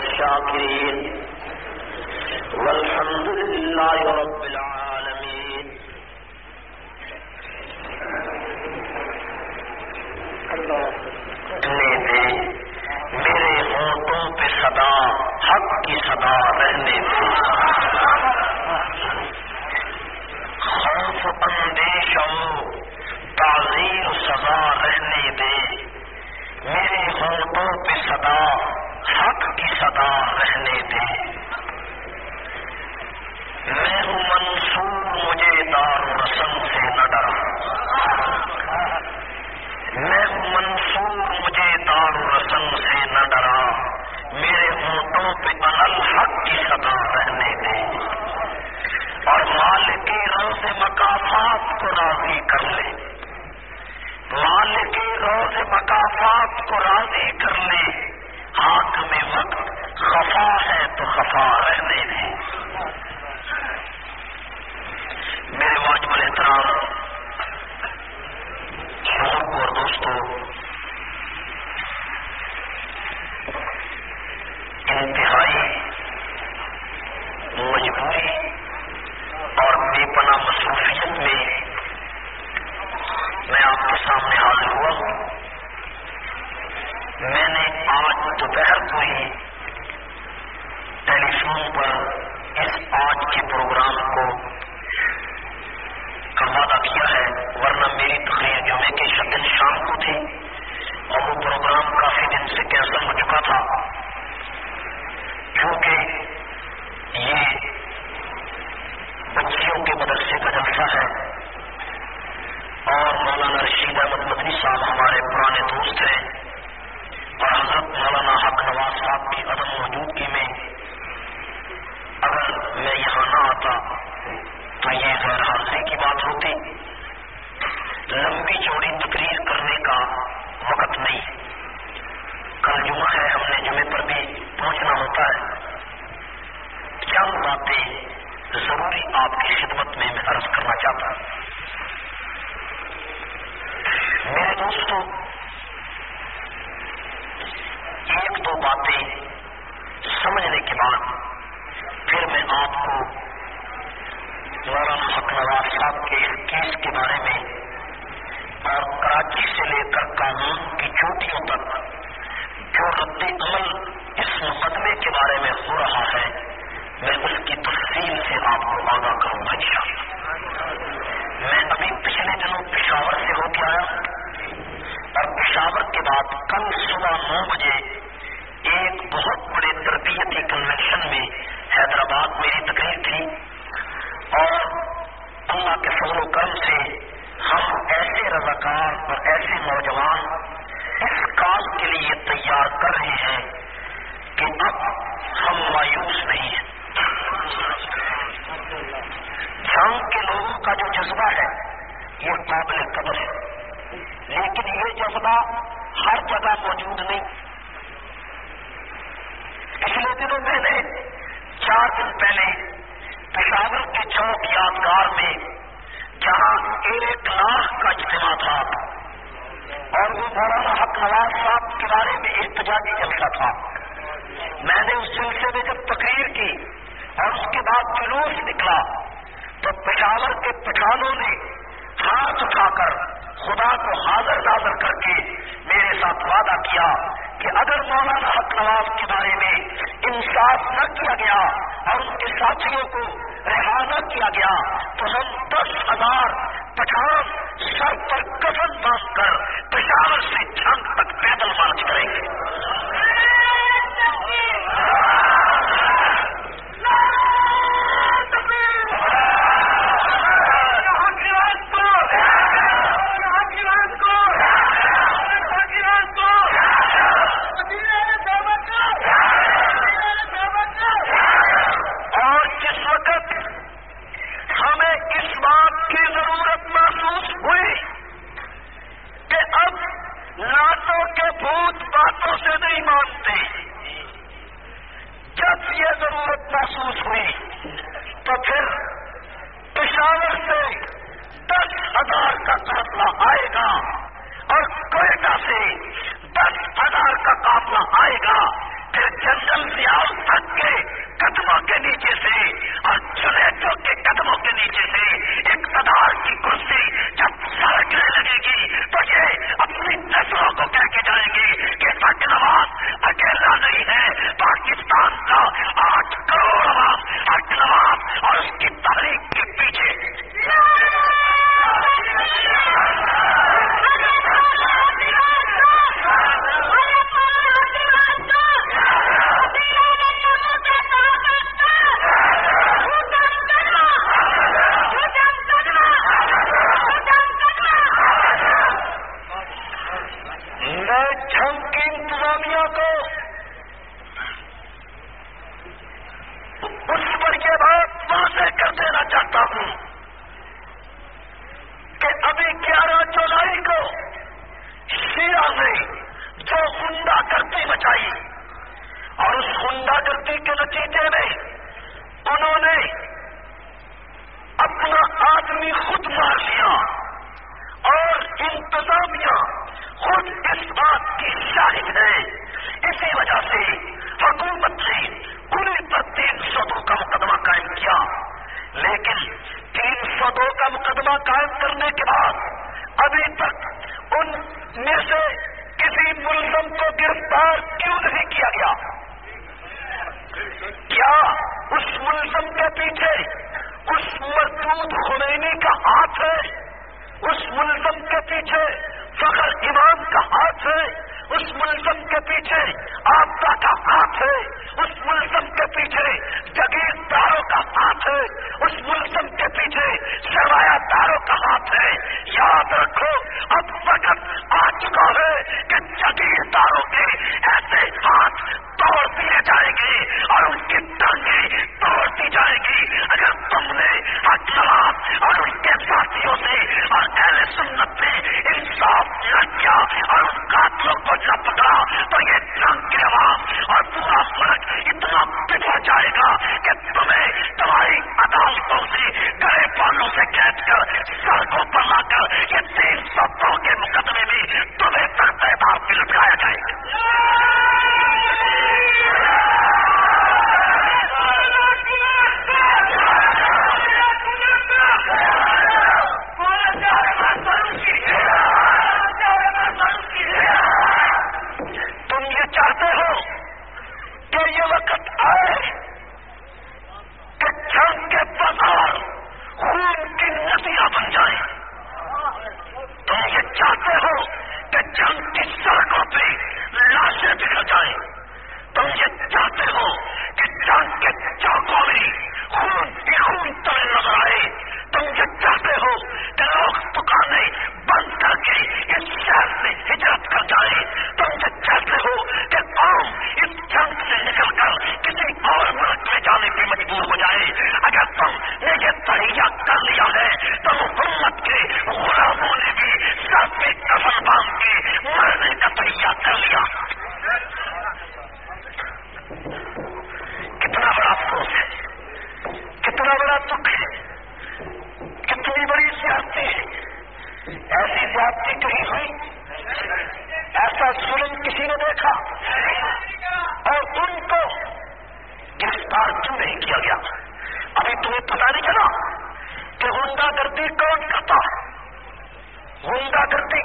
والشاكرين والحمد لله رب العالمين. میرے ہونٹوں پہ صدا حق کی صدا رہنے دے، خوف اندیش و تعزیر سزا رہنے دے، میرے ہونٹوں پہ صدا حق کی صدا رہنے دے. میں ہوں منصور مجھے دار رسم سے نہ ڈرا، میں ہوں منصور مجھے دار رسم سے نہ ڈرا، میرے ہونٹوں پہ الحق کی صدا رہنے دے. اور مالک روز مکافات کو راضی کر لے، مالک روز مکافات کو راضی کر لے، حاکم وقت خفا ہے تو خفا رہنے دے. میرے واجب الاحترام شوق اور دوستوں، انتہائی مجبوری اور بے پناہ مصروفیت میں میں آپ کے سامنے حاضر ہوا ہوں. میں نے آج دوپہر کو ہی ٹیلی فون پر اس آج کے پروگرام کو کا وعدہ کیا ہے، ورنہ میری تقریر جمعے کے دن شام کو تھی اور وہ پروگرام کافی دن سے کینسل ہو چکا تھا، کیونکہ یہ بچیوں کے مدرسے کا جلسہ ہے اور مولانا رشید احمد مدنی صاحب ہمارے پرانے دوست ہیں، اور حضرت مولانا حق نواز صاحب کی عدم موجودگی میں اگر میں یہاں نہ آتا تو یہ غیر حاضری کی بات ہوتی. لمبی چوڑی تقریر کرنے کا وقت نہیں، کل جمعہ ہے، ہم نے جمعے پر بھی پہنچنا ہوتا ہے. چند باتیں ضروری آپ کی خدمت میں عرض کرنا چاہتا ہوں. میرے دوستوں، ایک دو باتیں سمجھنے کے بعد پھر میں آپ کو مولانا حق نواز صاحب کے اس کیس کے بارے میں اور کراچی سے لے کر قانون کی چوٹیوں تک جو رد عمل اس مقدمے کے بارے میں ہو رہا ہے، میں اس کی تفصیل سے آپ کو آگاہ کروں گا انشاءاللہ. میں ابھی پچھلے دنوں پشاور سے ہو کے آیا اور پشاور کے بعد کل صبح 9 بجے ایک بہت بڑے تربیتی کنونشن میں حیدرآباد میری تقریر تھی، اور اللہ کے فضل و کرم سے ہم ایسے رضاکار اور ایسے نوجوان اس کام کے لیے تیار کر رہے ہیں کہ اب ہم مایوس نہیں ہیں. جنگ کے لوگوں کا جو جذبہ ہے یہ قابل قدر ہے، لیکن یہ جذبہ ہر جگہ موجود نہیں. پچھلے دنوں میں نے 4 دن پہلے پشاور کے چوک یادگار میں جہاں 1 لاکھ کا اجتماع تھا اور وہ مولانا حق نواز صاحب کے بارے میں احتجاجی جلسہ تھا، میں نے اس جلسے میں جب تقریر کی اور اس کے بعد جلوس نکلا تو پشاور کے پٹھانوں نے ہاتھ اٹھا کر خدا کو حاضر ناظر کر کے میرے ساتھ وعدہ کیا کہ اگر مولانا حق نواز کے بارے میں انصاف نہ کیا گیا اور ان کے ساتھیوں کو رہا نہ کیا گیا تو ہم 10,000 پٹھان سر پر کفن باندھ کر پشاور سے جھنگ تک پیدل مارچ کریں گے. باتوں سے ہوں کہ ابھی 11 جولائی کو شیعہ نے جو غنڈہ گردی مچائی اور اس غنڈہ گردی کے نتیجے میں انہوں نے اپنا آدمی خود مار لیا اور انتظامیہ خود اس بات کی شاہد ہے. اسی وجہ سے حکومت نے انہیں پر 302 کا مقدمہ قائم کیا. لیکن 302 کا مقدمہ قائم کرنے کے بعد ابھی تک ان میں سے کسی ملزم کو گرفتار کیوں نہیں کیا گیا؟ کیا اس ملزم کے پیچھے اس مردود خمینی کا ہاتھ ہے؟ اس ملزم کے پیچھے فخر امام کا ہاتھ ہے؟ اس ملزم کے پیچھے آپا کا ہاتھ ہے؟ اس ملزم کے پیچھے جگیرداروں کا ہاتھ ہے؟ اس ملزم کے پیچھے سرمایہ داروں کا ہاتھ ہے؟ یاد رکھو اب وقت آ چکا ہے کہ جگیرداروں کے ایسے ہاتھ توڑ دیے جائیں گے اور ان کی ٹانگیں توڑ دی جائے گی اگر تم نے حق نواز اور ان کے ساتھیوں سے اور اہل سنت نے انصاف نہ کیا اور ان قاتلوں کو نہ پکڑا تو یہ جنگ کے عوام اور پورا ملک اتنا بگڑ جائے گا کہ تمہیں تمہاری عدالتوں سے گڑے پانوں سے کھینچ کر سڑکوں پر لا کر یہ 302 کے مقدمے میں تمہیں تختہ دار پہ لٹکایا جائے گا. تم یہ چاہتے ہو کہ یہ وقت آئے کہ جنگ کے بازار خون کی ندیاں بن جائیں. تم یہ چاہتے ہو کہ جنگ کی سڑکوں پہ لاشیں بکھر جائیں. تم یہ چاہتے ہو کہ جنگ کے چوکوں میں خون ہی خون تلے نظر آئے. تم یہ چاہتے ہو کہ لوگ دکانیں بند کر کے اس شہر سے ہجرت کر جائیں. تم یہ چاہتے ہو کہ قوم اس جنگ سے نکل کر کسی اور ملک میں جانے پہ مجبور ہو جائے. اگر تم نے یہ تہیا کر لیا ہے تو حکومت کے غلاموں نے بھی سر پہ کفن باندھ کے مرنے کا تہیا کر لیا. کتنا بڑا افسوس ہے, کتنا بڑا دکھ ہے, کتنی بڑی زیادتی ہے. ایسی زیادتی کہیں ہوئی؟ ایسا ظلم کسی نے دیکھا؟ اور ان کو گرفتار کیوں نہیں کیا گیا؟ ابھی تمہیں پتا نہیں چلا کہ غنڈہ گردی کون کرتا ہے؟ غنڈہ گردی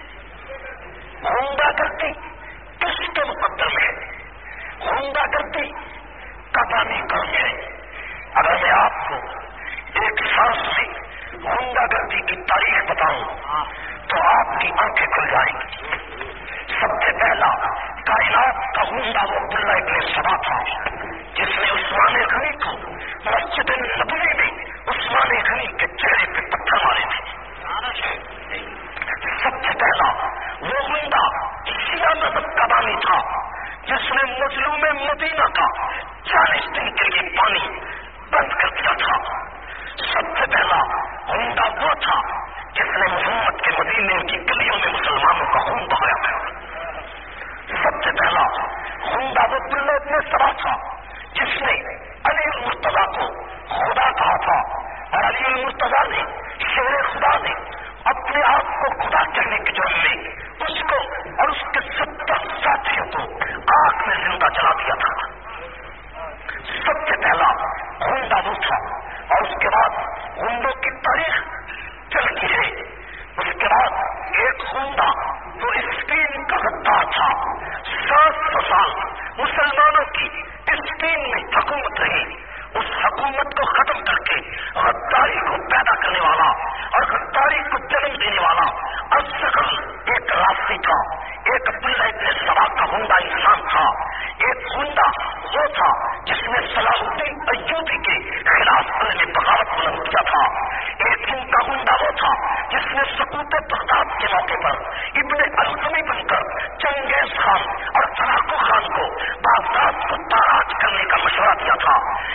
کس کے مقدر ہے؟ غنڈہ گردی قبانی کام ہے. اگر میں آپ کو ایک سانس میں غنڈہ گردی کی تاریخ بتاؤں تو آپ کی آنکھیں کھل جائیں گی. سب سے پہلا کائنات کا غنڈہ وہ عبداللہ ابن سبا تھا جس نے عثمان غنی کو مسجد نبوی میں عثمان غنی کے چہرے پہ پتھر مارے تھے. سب سے پہلا وہ غنڈہ شیعہ مذہب کا بانی تھا جس نے مظلوم مدینہ کا 40 دن کے لیے پانی بند کر دیا تھا. سب سے پہلا غنڈہ وہ تھا جس نے محمد کے مدینے کی گلیوں میں مسلمانوں کا خون بہایا تھا. سب سے پہلا غنڈہ وہ عبداللہ ابن سبا تھا جس نے علی المرتضیٰ کو خدا کہا تھا اور علی المرتضیٰ نے شیر خدا نے اپنے آپ کو خدا کہنے کے جرم میں اس کو اور اس کے 70 ساتھیوں کو آگ میں زندہ جلا دیا تھا. سب سے پہلا غنڈہ وہ تھا اور اس کے بعد غنڈوں کی تاریخ چلتی ہے. اس کے بعد ایک غنڈہ وہ اسپین کا غدار تھا. 700 سال مسلمانوں کی اسپین میں حکومت رہی. اس حکومت کو ختم کر کے غداری کو پیدا کرنے والا اور غداری کو جنم دینے والا اصغر ایک راستی تھا. ایک عبداللہ ابن سبا کا غنڈہ انسان تھا. ایک غنڈہ وہ تھا جس نے صلاح الدین ایوبی کے خلاف نے بغاوت بلند کیا تھا. ایک ان کا غنڈہ وہ تھا جس نے سقوط بغداد کے موقع پر ابن القمی بن کر چنگیز خان اور فراقو خان کو بغداد کو تاراج کرنے کا مشورہ دیا تھا. ایک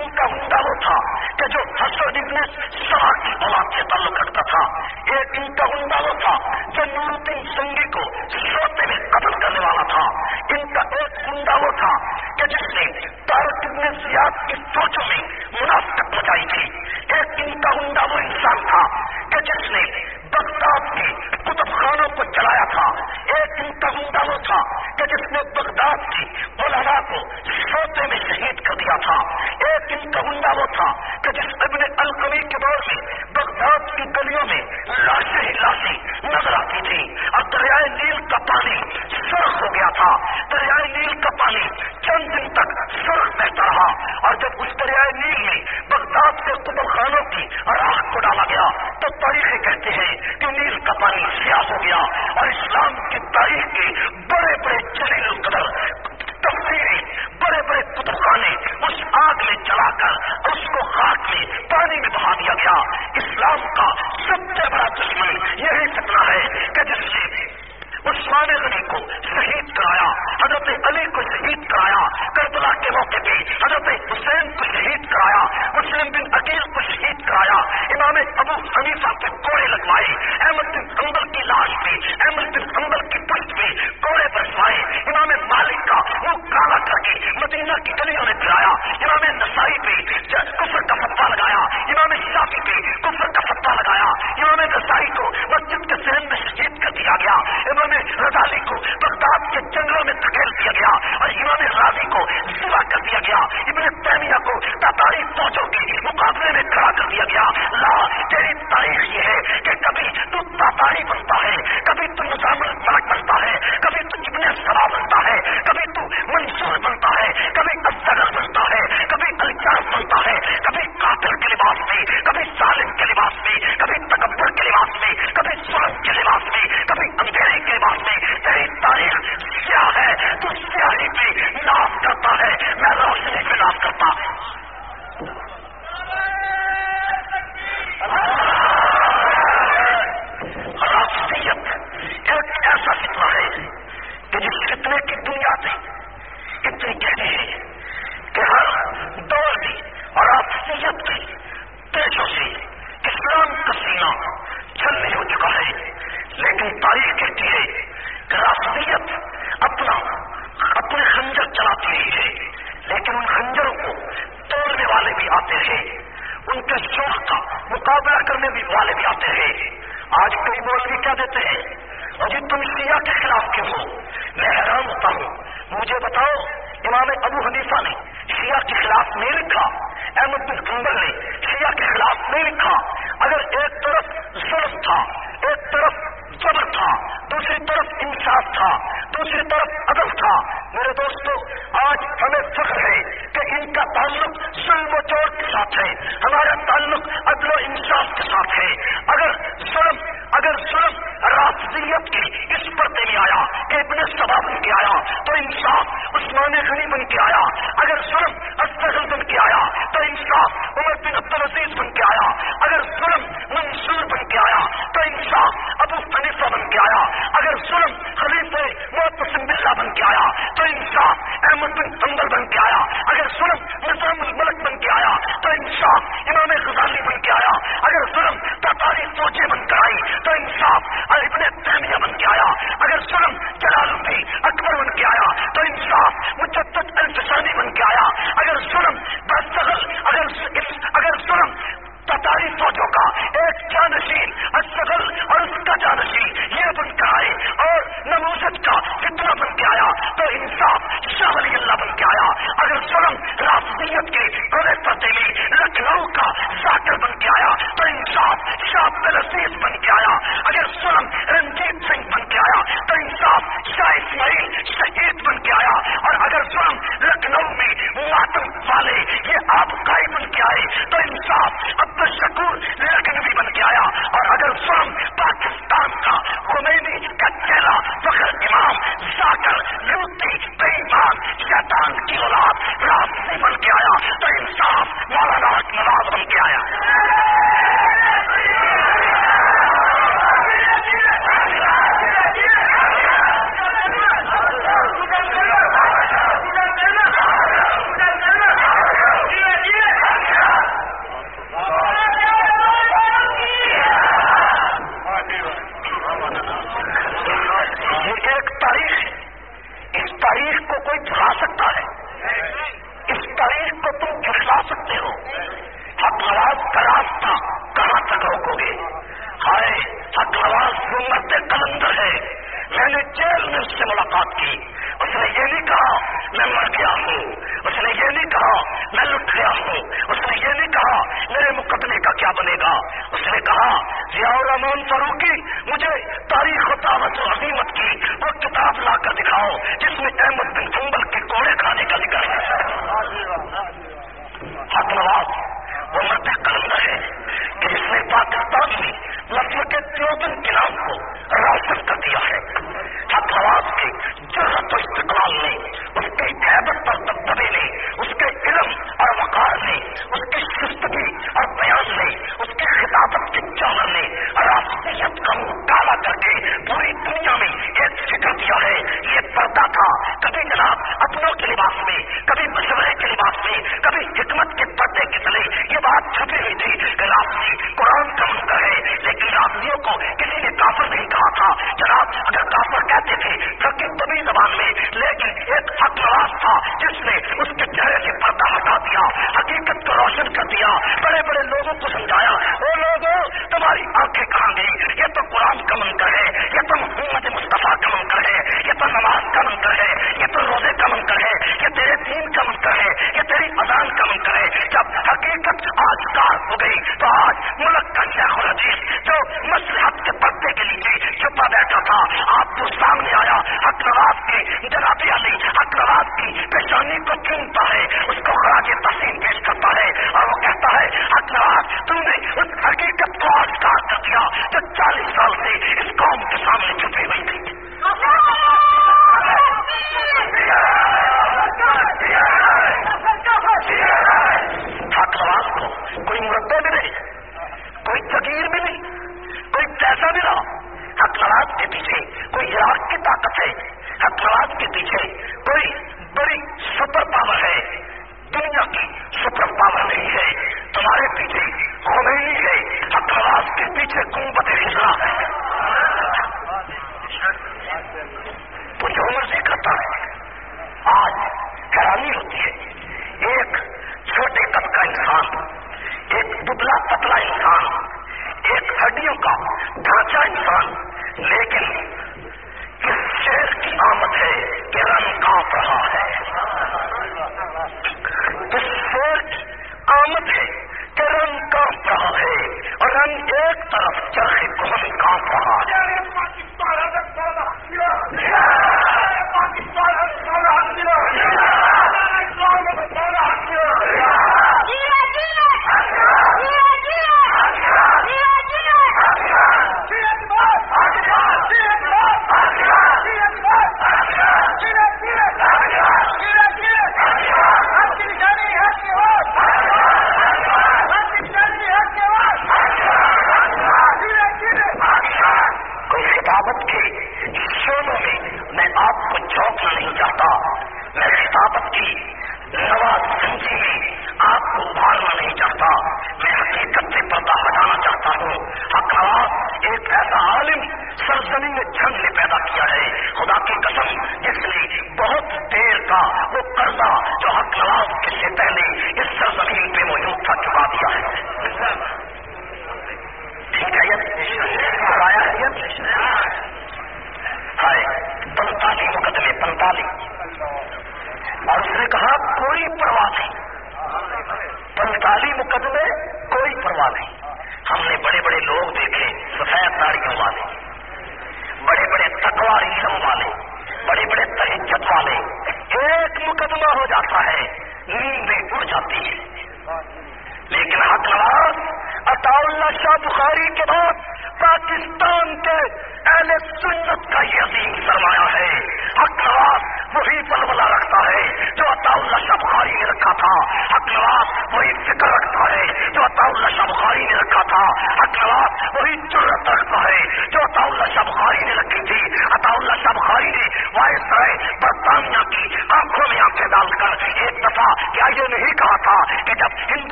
ان کا عمدہ وہ تھا کہ جو حسن ابن سبا کی اولاد سے تعلق رکھتا تھا، ایک ان کا عمدہ وہ تھا جو نور الدین سنگی کو سوتے میں قتل کرنے والا تھا، ان کا ایک عمدہ وہ تھا کہ جس نے طارق ابن زیاد کی فوجوں میں منافقت مچائی تھی، ایک ان کا عمدہ وہ انسان تھا کہ جس نے بغداد کے کتب خانوں کو جلایا تھا، ایک ان کا عمدہ وہ تھا کہ جس نے بغداد کی علماء کو سوتے میں شہید کر دیا تھا، ایک ان کا عمدہ وہ تھا کہ جس ابن القمی کے دور میں بغداد کی گلیوں میں لاشیں ہی لاشیں نظر آتی تھی اور دریائے نیل کا پانی سرخ ہو گیا تھا، دریائے نیل کا پانی چند دن تک سرخ بہتا رہا، اور جب اس دریائے نیل میں بغداد کے کتب خانوں کی راکھ کو ڈالا گیا تو تاریخیں کہتے ہیں کہ نیل کا پانی سیاہ ہو گیا، اور اسلام کی تاریخ کے بڑے بڑے جلیل القدر تفسیریں، بڑے بڑے کتب خانے اس آگ میں جلا کر اس کو خاک میں پانی میں بہا دیا گیا۔ اسلام کا سب سے بڑا دشمن یہی فتنہ ہے کہ جس نے عثمان غنی کو شہید کرایا، حضرت علی کو شہید کرایا، کربلا کے موقع پہ حضرت حسین کو شہید کرایا، مسلم بن عقیل کو شہید کرایا، امام ابو حنیفہ پہ کوڑے لگوائے، احمد بن حنبل کی لاش پہ، احمد بن حنبل کی پشت پہ کوڑے برسوائے، امام مالک کا منہ کالا کر کے مدینہ کی گلیوں میں پھرایا، امام نسائی پہ کفر کا فتویٰ لگایا، امام شافعی پہ کفر کا فتویٰ لگایا، امام نسائی کو مسجد کے صحن میں شہید کر دیا گیا، امام رضالی کو بغداد کے جنگلوں میں دھکیل دیا گیا، اور امام راضی کو ذبح کر دیا گیا، ابن تیمیہ کو تاتاری فوجوں کے مقابلے میں کھڑا کر دیا گیا۔ لا، تیری تاریخ یہ ہے کہ کبھی تو تاتاری بنتا ہے، کبھی تو نظام الملک بنتا ہے، کبھی تو ابن سبا بنتا ہے، کبھی تو منصور بنتا ہے، کبھی اصغر بنتا ہے، کبھی الجاز بنتا ہے، کبھی قاتل کے لباس میں، کبھی ظالم کے لباس میں، کبھی تکبر کے لباس میں، کبھی ظلم کے لباس میں، کبھی اندھیرے کے لباس میں۔ تیری تاریخ سیاہ ہے، تو سیاہی پہ ناز کرتا ہے، میں روشنی پہ ناز کرتا ہوں۔ رافضیت ایک ایسا فتنہ ہے کہ جس فتنے کی بنیاد اتنی گہری ہے کہ ہر دور میں رافضیت کی تیزوں سے اسلام کا سینہ چھلنی ہو چکا ہے، لیکن تاریخ کہتی ہے کہ رافضیت اپنے خنجر چلاتی رہی ہے، لیکن ان خنجروں کو توڑنے والے بھی آتے ہیں، ان کے شوق کا مقابلہ کرنے والے بھی آتے ہیں۔ آج کئی مولوی کیا دیتے ہیں، اور جی تم شیعہ کے خلاف کیوں ہو؟ میں حیران ہوتا ہوں، مجھے بتاؤ امام ابو حنیفہ نے شیعہ کے خلاف نہیں لکھا، احمد بن حنبل نے شیعہ کے خلاف نہیں لکھا۔ اگر ایک طرف ظلم تھا، ایک طرف جبر تھا، دوسری طرف انصاف تھا، دوسری طرف عدل تھا، میرے دوستو آج ہمیں فخر ہے کہ ان کا تعلق ظلم و جور کے ساتھ ہے، ہمارا تعلق عدل و انصاف کے ساتھ ہے۔ اگر ظلم رافضیت کی اس پردے میں آیا کہ ابن سبا بن کے آیا تو انصاف عثمان غنی بن کے آیا، اگر ظلم اصغر بن کے آیا تو انصاف عمر بن عبدالعزیز بن کے آیا، اگر ظلم منصور بن کے آیا تو انصاف ابو حنیفہ بن کے آیا، اگر ظلم خلیفہ معتصم باللہ بن کے آیا تو انصاف احمد بن حنبل بن کے آیا، اگر ظلم نظام الملک بن کے آیا تو انصاف امام غزالی بن کے آیا، اگر ظلم تاتاری فوجیں بن کر آئی تو انصاف ابن تیمیہ بن کے آیا، اگر ظلم جلال الدین اکبر بن کے آیا تو انصاف مجدد الفسانی بن کے آیا، اگر ظلم اگر ظلم تاتاری فوجوں کا ایک جانشین اصغر اور اس کا جانشین یہ بن کر آئے اور نموذج کا فتنہ بن کے آیا تو انصاف شاہ ولی اللہ بن کے آیا، مدن کے نام کو روشن کر دیا ہے. حق نواز کے جرأت و استقلال نے، اس کے ہیبت اور دبدبے نے، اس کے علم اور وقار نے، اس کی شستگی اور بیان نے، اس کے خطابت کے جوہر نے راسخیت کا منہ کالا کر کے پوری دنیا میں ایک فکر دیا ہے. یہ پردہ تھا کبھی جناب اپنوں کے لباس میں، کبھی مشورے کے لباس میں، کبھی حکمت کے پردے کے تلے یہ بات چھپی ہوئی تھی کہ رافضی قرآن کا منکر ہے. لیکن رافضیوں کو کسی نے کافر نہیں کہا تھا جناب. اگر کافر کہتے تھے پھر طبی زبان میں، لیکن ایک حق نواز تھا جس نے اس کے چہرے سے پردہ ہٹا دیا، حقیقت کو روشن کر دیا، بڑے بڑے لوگوں کو سمجھایا. وہ لوگوں تمہاری آنکھیں کہاں گئی؟ یہ تو قرآن کا منکر ہے، یہ تو محمد مصطفیٰ کا منکر ہے، یہ تو نماز کا منکر ہے، یہ تو روزے کا منکر ہے، یہ تیرے دین کا منکر ہے، یہ تیری اذان کا منکر ہے. جب حقیقت آشکار ہو گئی تو آج ملک کا شیخ الحدیث جو مصلحت کے پردے کے نیچے چھپا بیٹھا تھا، آپ کو سامنے آیا. حق نواز کے جناب علی حق نواز کی پیشانی کو چومتا ہے، اس کو خراج تحسین پیش کرتا ہے اور وہ کہتا ہے حق نواز تم نے اس حقیقت کو آشکار کر دیا جو 40 سال سے اس قوم کے سامنے چھپی ہوئی تھی. حق نواز کو کوئی مربع ملے، کوئی جگیر ملی، کوئی پیسہ ملا، حق نواز کے پیچھے کوئی عراق کی طاقت ہے، حق نواز کے پیچھے کوئی بڑی سپر پاور ہے. دنیا کی سپر پاور نہیں ہے، تمہارے پیچھے خمینی ہے، حق نواز کے پیچھے قوت خزرہ ہے. تو جو مرضی کرتا ہے. آج حیرانی ہوتی ہے، ایک چھوٹے قد کا انسان، ایک دبلا پتلا انسان، ایک ہڈیوں کا ڈھانچہ انسان، لیکن اس شہر کی آمد ہے کہ رن کانپ رہا ہے. اس شہر کی آمد ہے کہ رن کانپ رہا ہے، اور رن ایک طرف چرخ کہن کانپ رہا ہے.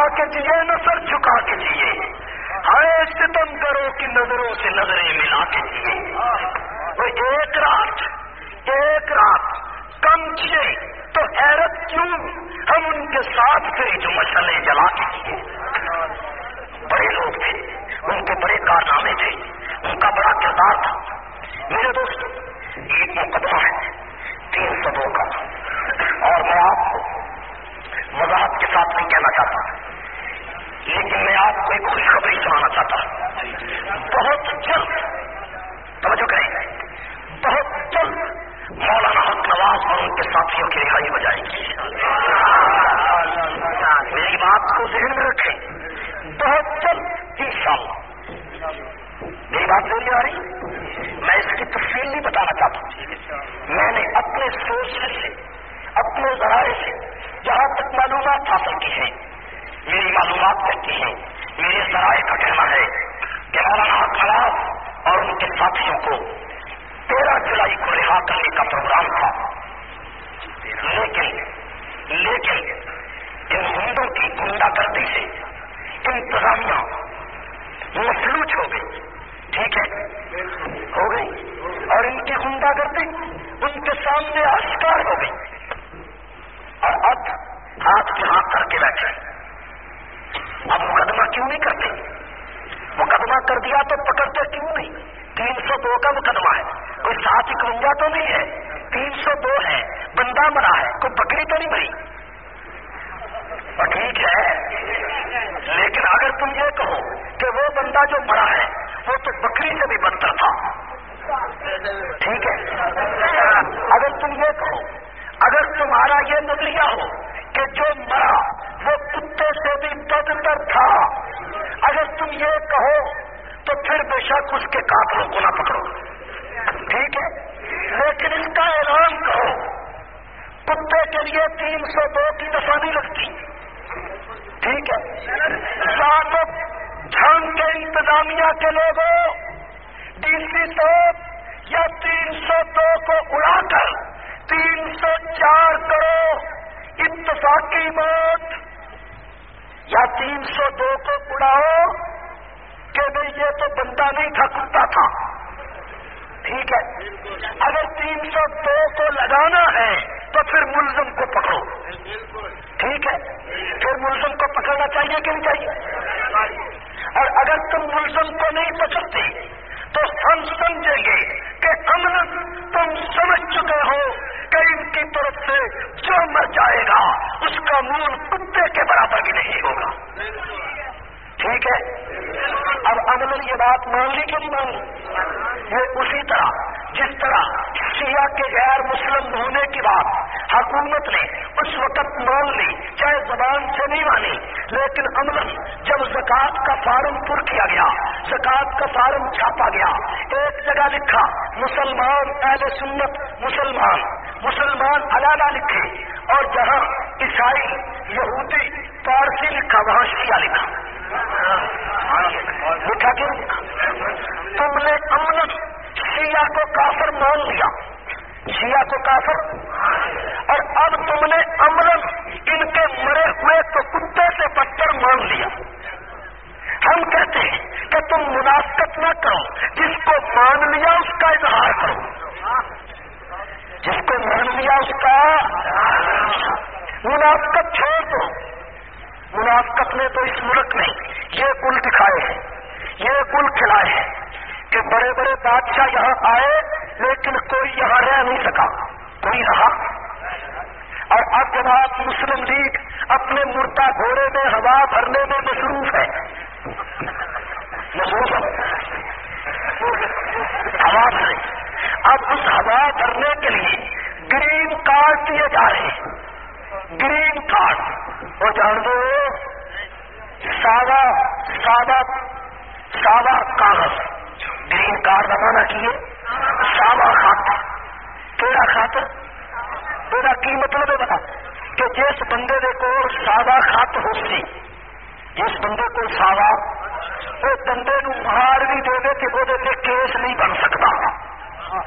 کے جیے نہ سر جھکا کے جیے، ہائے ستم کرو کی نظروں سے نظریں ملا کے جیے۔ وہ ایک رات کم جیے تو حیرت کیوں، ہم ان کے ساتھ تھے جو مشعلیں جلا کے جیے۔ بڑے لوگ تھے، ان کے بڑے کارنامے تھے، ان کا بڑا کردار تھا۔ میرے دوست ایک مقدمہ ہے 302 کا، اور میں آپ کو وضاحت کے ساتھ نہیں کہنا چاہتا، لیکن میں آپ کو ایک خوشخبری سنانا چاہتا ہوں۔ بہت جلد، توجہ کریں، بہت جلد مولانا حق نواز اور ان کے ساتھیوں کی رہائی ہو جائے گی۔ میری بات کو ذہن میں رکھیں، بہت جلد انشاءاللہ۔ میری بات نہیں آ رہی؟ میں اس کی تفصیل نہیں بتانا چاہتا، میں نے اپنے سورس سے، اپنے ذرائع سے جہاں تک معلومات حاصل کی ہیں، میری معلومات کہتی ہیں، میرے ذرائع کا کہنا ہے کہ مولانا حق نواز اور ان کے ساتھیوں کو 13 جولائی کو رہا کرنے کا پروگرام تھا، لیکن ان ہندوں کی گنڈا گردی سے انتظامیہ مفلوج ہو گئی، ٹھیک ہے، ہو گئی، اور ان کی گنڈا گردی ان کے سامنے آشکار ہو گئی، اور اب ہاتھ پہ ہاتھ کر کے بیٹھے۔ اب مقدمہ کیوں نہیں کرتے؟ مقدمہ کر دیا تو پکڑتے کیوں نہیں؟ 302 کا مقدمہ ہے، کوئی 751 تو نہیں ہے، 302 ہے، بندہ مرا ہے، کوئی بکری تو نہیں مری۔ اور ٹھیک ہے، لیکن اگر تم یہ کہو کہ وہ بندہ جو مرا ہے وہ تو بکری سے بھی بدتر تھا، ٹھیک ہے، اگر تم یہ کہو، اگر تمہارا یہ نظریہ ہو کہ جو مرا وہ کتے سے بھی بدتر تھا، اگر تم یہ کہو تو پھر بے شک اس کے قاتلوں کو نہ پکڑو، ٹھیک ہے، لیکن اس کا اعلان کرو، کتے کے لیے 302 کی دفعہ نہیں لگتی، ٹھیک ہے، ساتھ جھنگ کے انتظامیہ کے لوگوں، ڈی سی صاحب یا 302 کو اڑا کر 304 کرو اتفاقی موت، یا 302 کو اڑاؤ کہ بھئی یہ تو بندہ نہیں تھا، کتا تھا، ٹھیک ہے، اگر 302 کو لگانا ہے تو پھر ملزم کو پکڑو، ٹھیک ہے، پھر ملزم کو پکڑنا چاہیے کہ نہیں چاہیے؟ اور اگر تم ملزم کو نہیں پکڑتے تو ہم سمجھیں گے کہ عملاً تم سمجھ چکے ہو کہ ان کی طرف سے جو مر جائے گا اس کا مول کتے کے برابر بھی نہیں ہوگا، ٹھیک ہے۔ اب عملاً یہ بات مان لی کہ نہیں مان لی؟ یہ اسی طرح جس طرح شیعہ کے غیر مسلم ہونے کی بات حکومت نے اس وقت مان لی، چاہے زبان سے نہیں مانی، لیکن عملاً جب زکوٰۃ کا فارم پر کیا گیا، زکوٰۃ کا فارم چھاپا گیا، ایک جگہ لکھا مسلمان اہل سنت مسلمان علاوہ لکھے، اور جہاں عیسائی یہودی پارسی لکھا وہاں شیعہ لکھا، لکھا کیوں؟ تم نے عملاً شیعہ کو کافر مان لیا، شیعہ کو کافر، اور اب تم نے عملاً ان کے مرے ہوئے تو کتے سے بدتر مان لیا۔ ہم کہتے ہیں کہ تم منافقت نہ کرو، جس کو مان لیا اس کا اظہار کرو، جس کو مان لیا اس کا، منافقت چھوڑ دو۔ منافقت نے تو اس ملک میں یہ گل دکھائے ہیں، یہ گل کھلائے ہیں کہ بڑے بڑے بادشاہ یہاں آئے لیکن کوئی یہاں رہ نہیں سکا، کوئی رہا، اور اب جناب مسلم لیگ اپنے مردہ گھوڑے میں ہوا بھرنے میں مصروف ہے، ہوا بھرے، اب اس ہوا بھرنے کے لیے گرین کارڈ دیے جا رہے ہیں، گرین کارڈ، وہ جان دو سادہ کاغذ، گرین کارڈ روانہ کیے، سادہ خط، تیرا خط، تیرا کی مطلب ہے بتا کہ جس بندے دے کو سادہ خط ہو سی، جس بندے کو سادہ، وہ بندے نو مار بھی دے دے کہ وہ دے کیس نہیں بن سکتا،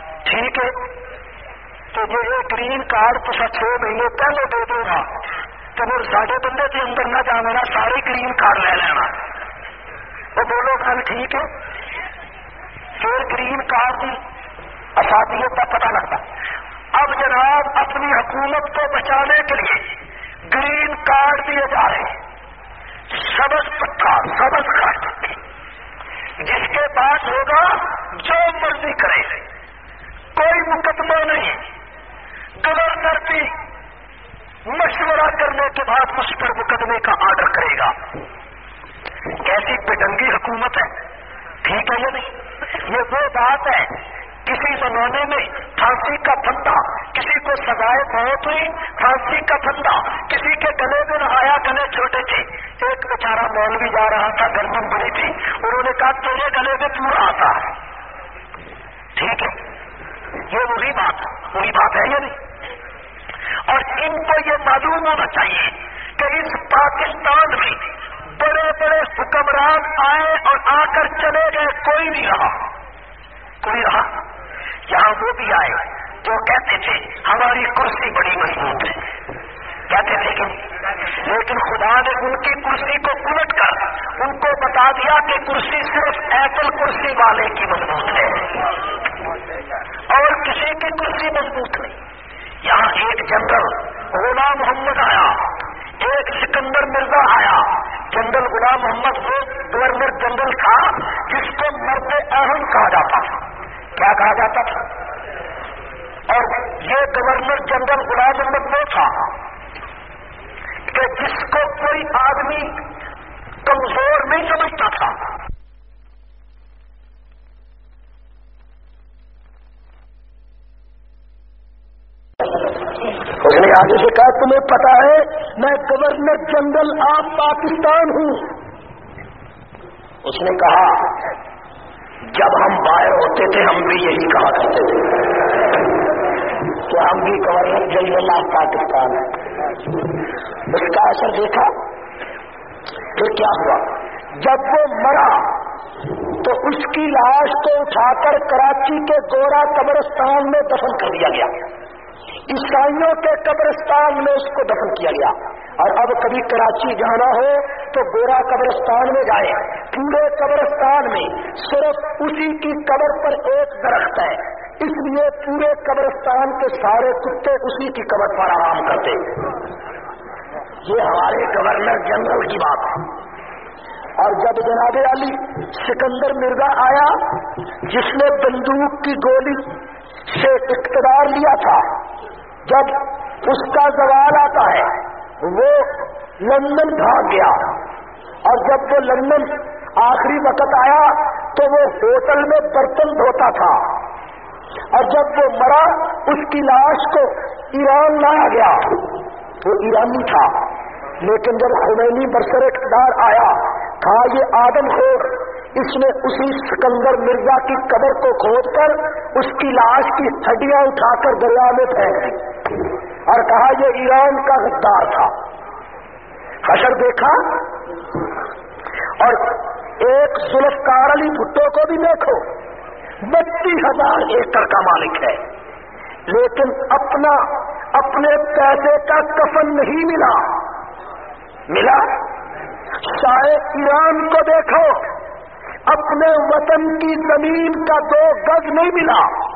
ٹھیک ہے، تو جو یہ گرین کارڈ تو 6 مہینے پہلے دے دے گا تو وہ 6 بندے تھے اندر نہ جا میرا سارے گرین کارڈ لے لینا. وہ بولو گھر ٹھیک ہے. پھر گرین کارڈ کی افادیت کا پتہ لگتا. اب جناب اپنی حکومت کو بچانے کے لیے گرین کارڈ دیے جا رہے. سبز پٹا سبز کارڈ جس کے پاس ہوگا جو مرضی کرے, کوئی مقدمہ نہیں. گورنر بھی مشورہ کرنے کے بعد اس پر مقدمے کا آرڈر کرے گا. کیسی بےڈنگی حکومت ہے. ٹھیک ہے یہ نہیں. یہ وہ بات ہے کسی زمانے میں پھانسی کا پھندا, کسی کو سزائے موت ہوئی, پھانسی کا پھندا کسی کے گلے میں نہ آیا, گلے چھوٹے تھے. ایک بیچارہ مولوی جا رہا تھا, گردن بڑی تھی, انہوں نے کہا تیرے گلے میں پورا آتا ہے. ٹھیک ہے, یہ وہی بات ہے یہ نہیں. اور ان کو یہ معلوم ہونا چاہیے کہ اس پاکستان میں بڑے بڑے حکمران آئے اور آ کر چلے گئے, کوئی نہیں رہا. کوئی رہا. یہاں وہ بھی آئے جو کہتے تھے ہماری کرسی بڑی مضبوط ہے, کہتے تھے کہ, لیکن خدا نے ان کی کرسی کو الٹ کر ان کو بتا دیا کہ کرسی صرف ایپل کرسی والے کی مضبوط ہے اور کسی کی کرسی مضبوط نہیں. یہاں ایک جنرل غلام محمد آیا, ایک سکندر مرزا آیا. جنرل غلام محمد وہ گورنر جنرل تھا جس کو مرد اہم کہا جاتا تھا. کیا کہا جاتا تھا؟ اور یہ گورنر جنرل غلام محمد وہ تھا کہ جس کو کوئی آدمی کمزور نہیں سمجھتا تھا. اس نے آگے سے کہا تمہیں پتا ہے میں گورنر جنرل آف پاکستان ہوں. اس نے کہا جب ہم باہر ہوتے تھے ہم بھی یہی کہا کرتے تھے کہ ہم بھی گورنر جنرل آف پاکستان ہیں. اس کا اثر دیکھا. پھر کیا ہوا؟ جب وہ مرا تو اس کی لاش کو اٹھا کر کراچی کے گورا قبرستان میں دفن کر دیا گیا. عیسائیوں کے قبرستان میں اس کو دفن کیا گیا. اور اب کبھی کراچی جانا ہو تو گورا قبرستان میں جائے. پورے قبرستان میں صرف اسی کی قبر پر ایک درخت ہے, اس لیے پورے قبرستان کے سارے کتے اسی کی قبر پر آرام کرتے. یہ ہمارے گورنر جنرل کی بات ہے. اور جب جناب علی سکندر مرزا آیا جس نے بندوق کی گولی سے اقتدار لیا تھا, جب اس کا زوال آتا ہے وہ لندن بھاگ گیا. اور جب وہ لندن آخری وقت آیا تو وہ ہوٹل میں برتن دھوتا تھا. اور جب وہ مرا اس کی لاش کو ایران لایا گیا. وہ ایرانی تھا, لیکن جب خمینی برسر اقتدار آیا کہا یہ آدم خور, اس نے اسی سکندر مرزا کی قبر کو کھود کر اس کی لاش کی ہڈیاں اٹھا کر دریا میں پھینک دی اور کہا یہ ایران کا غدار تھا. حشر دیکھا. اور ایک ذوالفقار علی بھٹو کو بھی دیکھو, 32,000 ایکڑ کا مالک ہے, لیکن اپنے پیسے کا کفن نہیں ملا. شاہ ایران کو دیکھو, اپنے وطن کی زمین کا 2 گز نہیں ملا.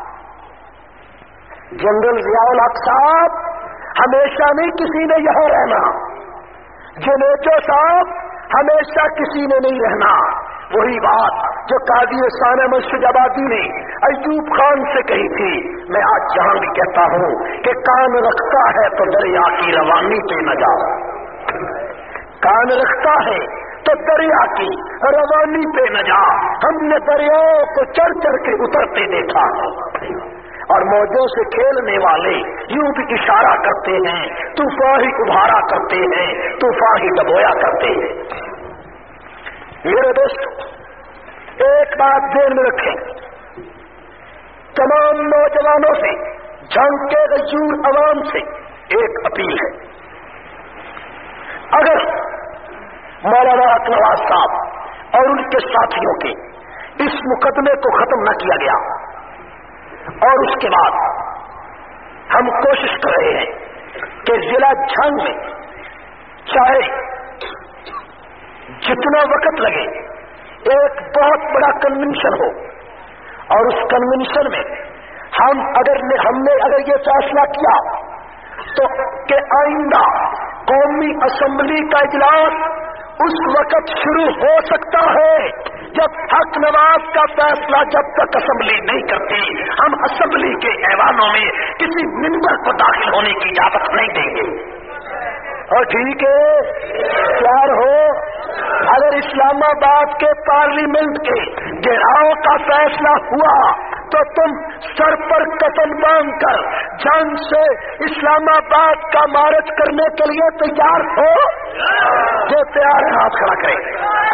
جنرل ضیاء الحق صاحب ہمیشہ نہیں کسی نے یہاں رہنا. جنیچو صاحب ہمیشہ کسی نے نہیں رہنا. وہی بات جو قاضی ثانیہ مسجد آبادی نے ایوب خان سے کہی تھی, میں آج جہاں بھی کہتا ہوں کہ کان رکھتا ہے تو دریا کی روانی پہ نہ جا. کان رکھتا ہے تو دریا کی روانی پہ نہ جا. ہم نے دریاؤں کو چڑھ چڑھ کے اترتے دیکھا اور موجوں سے کھیلنے والے یوں بھی اشارہ کرتے ہیں, طوفان ہی ابھارا کرتے ہیں, طوفان ہی ڈبویا کرتے ہیں. میرے دوستو ایک بات ذہن میں رکھیں, تمام نوجوانوں سے, جنگ کے غیور عوام سے ایک اپیل ہے. اگر مولانا حق نواز صاحب اور ان کے ساتھیوں کے اس مقدمے کو ختم نہ کیا گیا اور اس کے بعد ہم کوشش کر رہے ہیں کہ ضلع جھنگ میں چاہے جتنا وقت لگے، ایک بہت بڑا کنونشن ہو، اور اس کنونشن میں ہم نے اگر یہ فیصلہ کیا تو کہ آئندہ قومی اسمبلی کا اجلاس اس وقت شروع ہو سکتا ہے جب حق نواز کا فیصلہ جب تک اسمبلی نہیں کرتی ہم اسمبلی کے ایوانوں میں کسی ممبر کو داخل ہونے کی اجازت نہیں دیں گے۔ اور ٹھیک ہے، تیار ہو؟ اگر اسلام آباد کے پارلیمنٹ کے گھیراؤ کا فیصلہ ہوا تو تم سر پر کفن باندھ کر جان سے اسلام آباد کا مارچ کرنے کے لیے تیار ہو؟ جو تیار ہے ہاتھ کھڑا کرے۔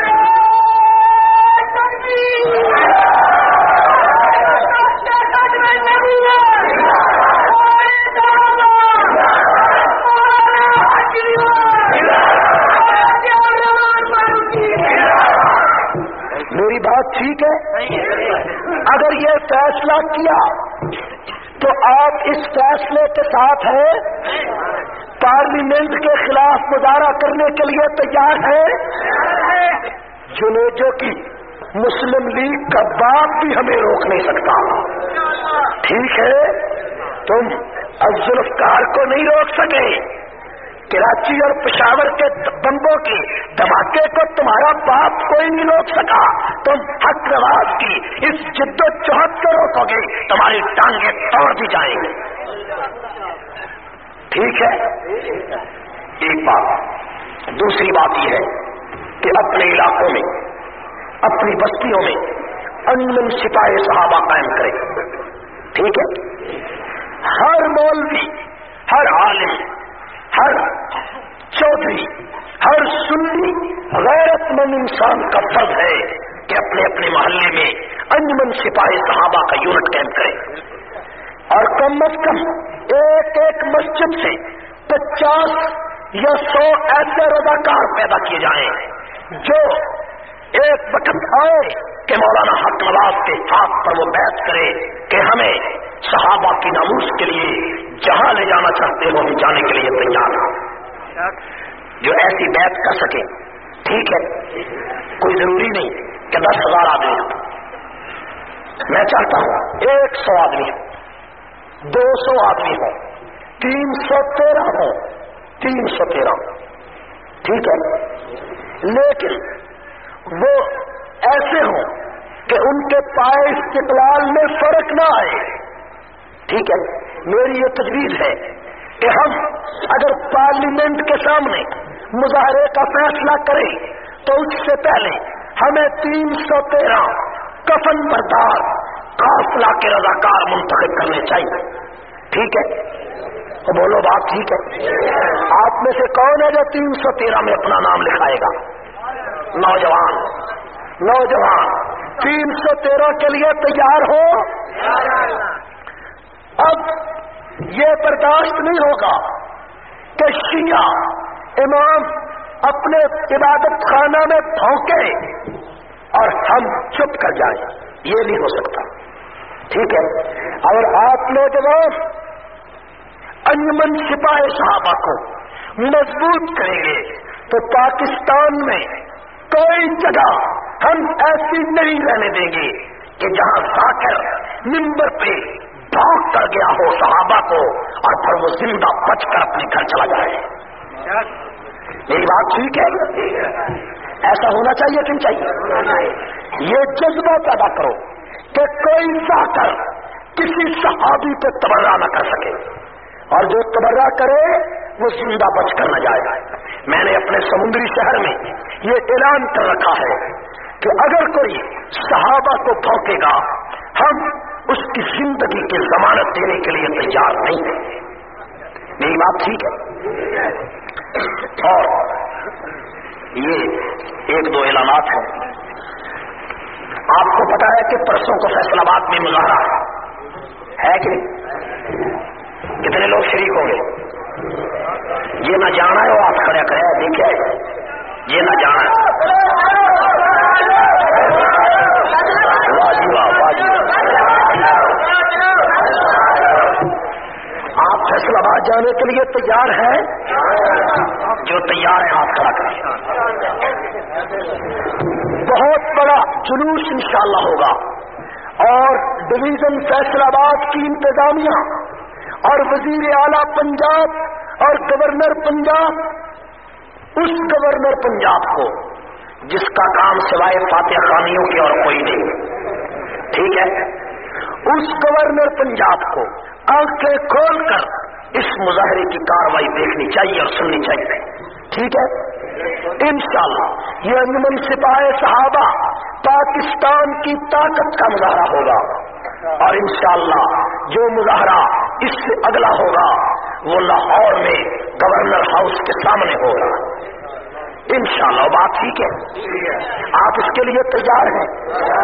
میری بات ٹھیک ہے؟ اگر یہ فیصلہ کیا تو آپ اس فیصلے کے ساتھ ہیں؟ پارلیمنٹ کے خلاف مظاہرہ کرنے کے لیے تیار ہیں؟ جنیجو کی مسلم لیگ کا باپ بھی ہمیں روک نہیں سکتا، ٹھیک ہے؟ تم ذوالفقار کو نہیں روک سکے، کراچی اور پشاور کے بمبوں کے دھماکے کو تمہارا باپ کوئی نہیں روک سکا، تم حق نواز کی اس جد و جہد کو روکو گے، تمہاری ٹانگیں توڑ دی جائیں گی، ٹھیک ہے؟ ایک بات۔ دوسری بات یہ ہے کہ اپنے علاقوں میں، اپنی بستیوں میں امن سپاہ صحابہ قائم کرے، ٹھیک ہے؟ ہر مولوی، ہر عالم، ہر چودھری، ہر سنی غیرت مند انسان کا فرض ہے کہ اپنے اپنے محلے میں انجمن سپاہی صحابہ کا یونٹ قائم کرے، اور کم از کم ایک ایک مسجد سے 50 یا 100 ایسے رضاکار پیدا کیے جائیں جو ایک وقت آئے کہ مولانا حق نواز کے ہاتھ پر وہ بیعت کرے کہ ہمیں صحابہ کی ناموس کے لیے جہاں لے جانا چاہتے ہو ہم جانے کے لیے تیار ہیں، جو ایسی بیعت کر سکے، ٹھیک ہے؟ کوئی ضروری نہیں کہ 10,000 آدمی ہو، میں چاہتا ہوں 100 آدمی ہو، 200 آدمی ہو، 313 ہو، 313، ٹھیک ہے؟ لیکن وہ ایسے ہوں کہ ان کے پائے استقلال میں فرق نہ آئے، ٹھیک ہے؟ میری یہ تجویز ہے کہ ہم اگر پارلیمنٹ کے سامنے مظاہرے کا فیصلہ کریں تو اس سے پہلے ہمیں 313 کفن بردار قافلہ کے رضاکار منتخب کرنے چاہیے، ٹھیک ہے؟ تو بولو بات ٹھیک ہے؟ آپ میں سے کون ہے جو 313 میں اپنا نام لکھائے گا؟ نوجوان 313 کے لیے تیار ہو؟ اب یہ برداشت نہیں ہوگا کہ شیعہ امام اپنے عبادت خانہ میں بھونکے اور ہم چپ کر جائیں، یہ نہیں ہو سکتا، ٹھیک ہے؟ اور آپ نوجوان انجمن سپاہ صحابہ کو مضبوط کریں گے تو پاکستان میں کوئی جگہ ہم ایسی نہیں رہنے دیں گے کہ جہاں ذاکر منبر پہ بھونک کر گیا ہو صحابہ کو اور پھر وہ زندہ بچ کر اپنے گھر چلا جائے۔ میری بات ٹھیک ہے؟ ایسا ہونا چاہیے کہ نہیں چاہیے؟ یہ جذبہ پیدا کرو کہ کوئی ذاکر کسی صحابی پہ تبرہ نہ کر سکے، اور جو تبرہ کرے وہ زندہ بچ کر نہ جائے۔ میں نے اپنے سمندری شہر میں یہ اعلان کر رکھا ہے کہ اگر کوئی صحابہ کو بھونکے گا ہم اس کی زندگی کی ضمانت دینے کے لیے تیار نہیں ہیں۔ میری بات ٹھیک ہے؟ اور یہ 1-2 اعلانات ہیں۔ آپ کو پتا ہے کہ پرسوں کو فیصل آباد میں مظاہرہ ہے کہ نہیں؟ کتنے لوگ شریک ہوں گے؟ یہ نہ جانا ہے وہ آپ کھڑے کرے دیکھے، یہ نہ جانا ہے، آپ فیصل آباد جانے کے لیے تیار ہیں؟ جو تیار ہے जुलूस इंशाअल्लाह होगा और डिवीजन फैसलाबाद की इंतजामिया और वजीर आला पंजाब और गवर्नर पंजाब, उस गवर्नर पंजाब को जिसका काम सिवाय फातिहा खानियों के और कोई नहीं, ठीक है, उस गवर्नर पंजाब को आंखें खोलकर इस मुजाहरे की कार्रवाई देखनी चाहिए और सुननी चाहिए, ठीक है। इंशाअल्लाह ये अंजुमन सिपाही सहाबा पाकिस्तान की ताकत का मुजाहरा होगा और इंशाअल्लाह जो मुजाहरा इससे अगला होगा वो लाहौर में गवर्नर हाउस के सामने होगा इंशाअल्लाह। बात ठीक है, आप इसके लिए तैयार हैं?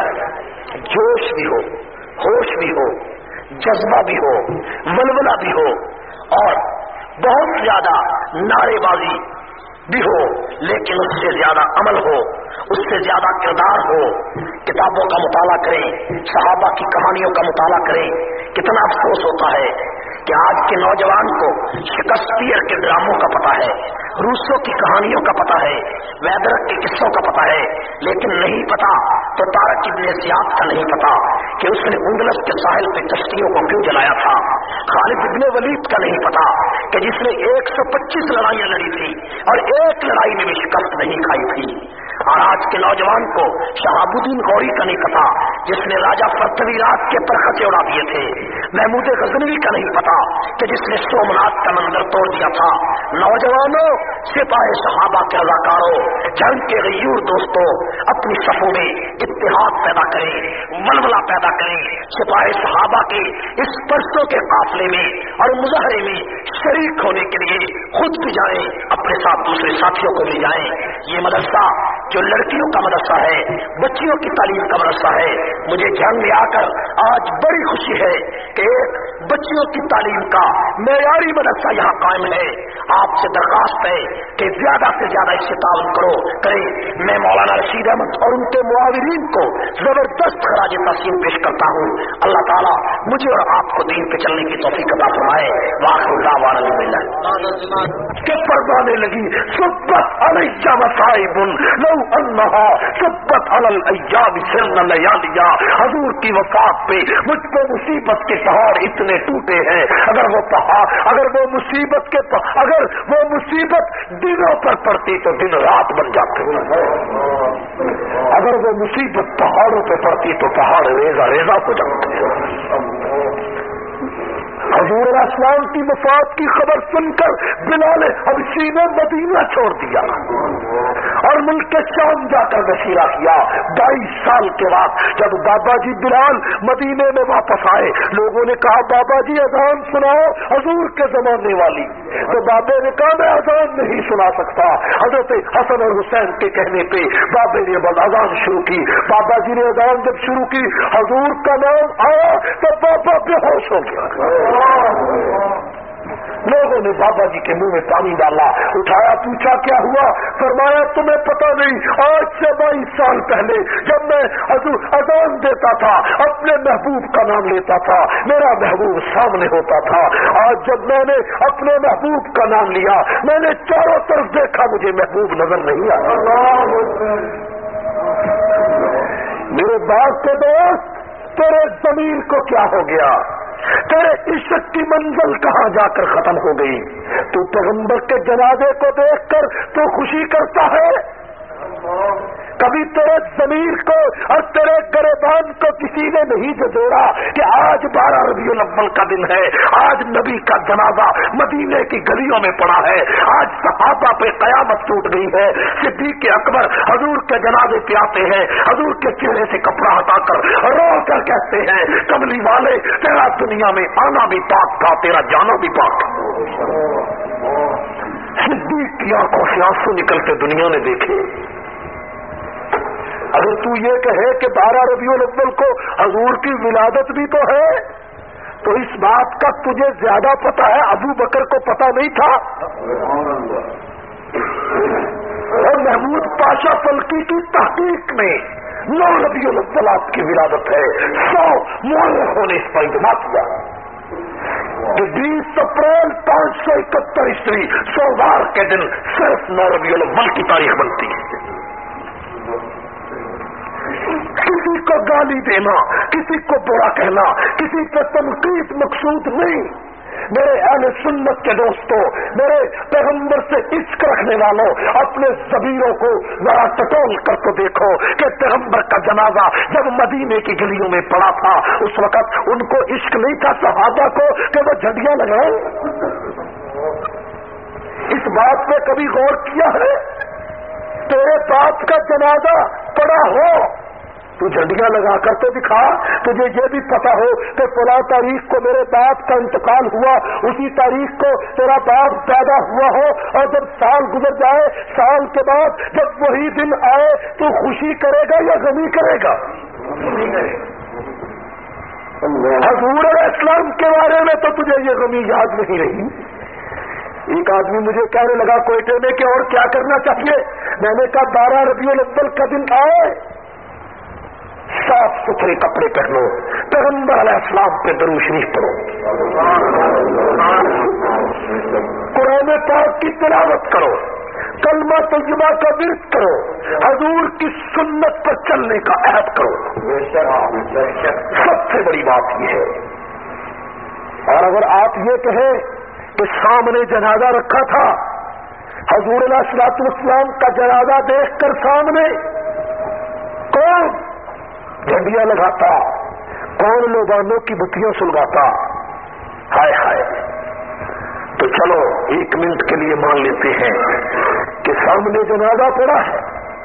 जोश भी हो, होश भी हो, जज्बा भी हो, वलवला भी हो और बहुत ज्यादा नारेबाजी भी हो, लेकिन उससे ज्यादा अमल हो, उससे ज्यादा किरदार हो। किताबों का मुताला करें, सहाबा की कहानियों का मुताला करें। कितना अफसोस होता है कि आज के नौजवान को शेक्सपियर के ड्रामों का पता है, रूसो की कहानियों का पता है, वैदरक के किस्सों का पता है, लेकिन नहीं पता तो तारक इब्न ज़ियाद का नहीं पता कि उसने उंगलस के साहिल पे कश्तियों को क्यों जलाया था। खालिद इब्न वलीद का नहीं पता कि जिसने 125 लड़ाइयां लड़ी थी और एक लड़ाई में भी शिकस्त नहीं खाई थी। और आज के नौजवान को शहाबुद्दीन गौरी का नहीं पता जिसने राजा पृथ्वीराज के परखचे उड़ा दिए थे। महमूद गजनवी का नहीं पता कि जिसने सोमनाथ का मंदिर तोड़ दिया था। नौजवानों, सिपाही सहाबा के रज़ाकारों, जंग के गयूर दोस्तों, अपनी सफों में इत्तेहाद पैदा करें, वलवला पैदा करें। सिपाही सहाबा के इस परसों के काफले में और मुजाहरे में शरीक होने के लिए खुद भी जाएं, अपने साथ दूसरे साथियों को भी जाएं। ये मदरसा जो लड़कियों का मदरसा है, बच्चियों की तालीम का मदरसा है, मुझे ध्यान में आकर आज बड़ी खुशी है कि बच्चियों की तालीम का मेयारी मदरसा यहाँ कायम है। आपसे दरखास्त है कि ज्यादा से ज्यादा इससे ताउन करें। मैं मौलाना रशीद अहमद और उनके मुआविरीन को जबरदस्त खराज तहसीन पेश करता हूँ। अल्लाह ताला मुझे और आपको दीन पे चलने की तौफीक अता फरमाए। वाखिर दावाना के परवाने लगी सुब्बत अलैया मसाइबुन लौ अन्नहा सुब्बत अलल अय्याम सिरन लयालिया। हुजूर की वफात पे मुझ पे मुसीबत के पहाड़ इतने टूटे हैं, अगर वो मुसीबत दिनों पर पड़ती तो दिन रात बन जाते, अगर वो मुसीबत पहाड़ों पे पड़ती तो पहाड़ रेजा रेजा हो जाते। हुजूर अस्लाम की वफात की खबर सुनकर बिलाल हबशी ने मदीना छोड़ दिया और मुल्क शाम जाकर बशीरा किया। 22 साल के बाद जब बाबा जी बिलाल मदीने में वापस आए, लोगों ने कहा बाबा जी अजान सुनाओ हुजूर के जमाने वाली। तो बाबे ने कहा मैं अजान नहीं सुना सकता। हजरत हसन और हुसैन के कहने पे बाबे ने अजान शुरू की। बाबा जी ने अजान जब शुरू की, हुजूर का नाम आया तो बाबा बेहोश हो गया। लोगों ने बाबा जी के मुंह में पानी डाला, उठाया, पूछा क्या हुआ? फरमाया तुम्हें पता नहीं, आज से 22 साल पहले जब मैं अजान देता था अपने महबूब का नाम लेता था, मेरा महबूब सामने होता था। आज जब मैंने अपने महबूब का नाम लिया, मैंने चारों तरफ देखा, मुझे महबूब नजर नहीं आया। मेरे बाप के दोस्त, तेरे जमीन को क्या हो गया? तेरे इश्क की मंजिल कहाँ जाकर खत्म हो गई? तू पैगंबर के जनाजे को देखकर तो खुशी करता है? कभी तेरे ज़मीर को और तेरे गरेबान को किसी ने नहीं जोड़ा कि आज 12 रबीउल अव्वल का दिन है, आज नबी का जनाजा मदीने की गलियों में पड़ा है, आज सहाबा पे कयामत टूट गई है। सिद्दीक अकबर हुजूर के जनाजे पे आते हैं, हुजूर के चेहरे से कपड़ा हटाकर रो कर कहते हैं कमली वाले तेरा दुनिया में आना भी पाक था, तेरा जाना भी पाक था। सिद्दीक की आंखों से आंसू निकलते दुनिया ने देखे। अगर तू ये कहे कि 12 रबीउल अव्वल को हुजूर की विलादत भी तो है, तो इस बात का तुझे ज्यादा पता है, अबू बकर को पता नहीं था। और महमूद पाशा फल्की की तहकीक में 9 रबीउल अव्वल आपकी विलादत है। 100 मुअर्रिखों ने इस पर इजमा किया। 20 अप्रैल 571 ईस्वी सोमवार के दिन सिर्फ 9 रबीउल अव्वल की तारीख बनती है। गाली देना, किसी को बुरा कहना, किसी पर तनकीद मकसूद नहीं। मेरे अहले सुन्नत के दोस्तों, मेरे पैगंबर से इश्क रखने वालों, अपने ज़मीरों को जरा टटोल कर तो देखो कि पैगंबर का जनाजा जब मदीने की गलियों में पड़ा था, उस वक्त उनको इश्क नहीं था सहाबा को कि वो झंडियां लगाए? इस बात पे कभी गौर किया है? तेरे बाप का जनाजा पड़ा हो, तू झंडियां लगा कर तो दिखा। तुझे ये भी पता हो कि फलां तारीख को मेरे बाप का इंतकाल हुआ, उसी तारीख को तेरा बाप पैदा हुआ हो, और जब साल गुजर जाए, साल के बाद जब वही दिन आए, तो खुशी करेगा या गमी करेगा? हुजूर इस्लाम के बारे में तो तुझे ये गमी याद नहीं रही। एक आदमी मुझे कहने लगा कोयटे में कि और क्या करना चाहिए। मैंने कहा 12 रबीउल अव्वल का दिन आए, साफ सुथरे कपड़े पहनो, पैगंबर अलैहिस्सलाम पे दरूद शरीफ पढ़ो, कुरान पाक की तिलावत करो, कलमा तय्यबा का विर्द करो, हुजूर की सुन्नत पर चलने का अहद करो। सबसे बड़ी बात यह है। और अगर आप ये कहें कि सामने जनाजा रखा था, हुजूर अलैहिस्सलाम का जनाजा देखकर सामने कौन झंडियां लगाता, कौन लोबानों की बत्तियां सुलगाता? हाय हाय। तो चलो 1 मिनट के लिए मान लेते हैं कि सामने जनाजा पड़ा है।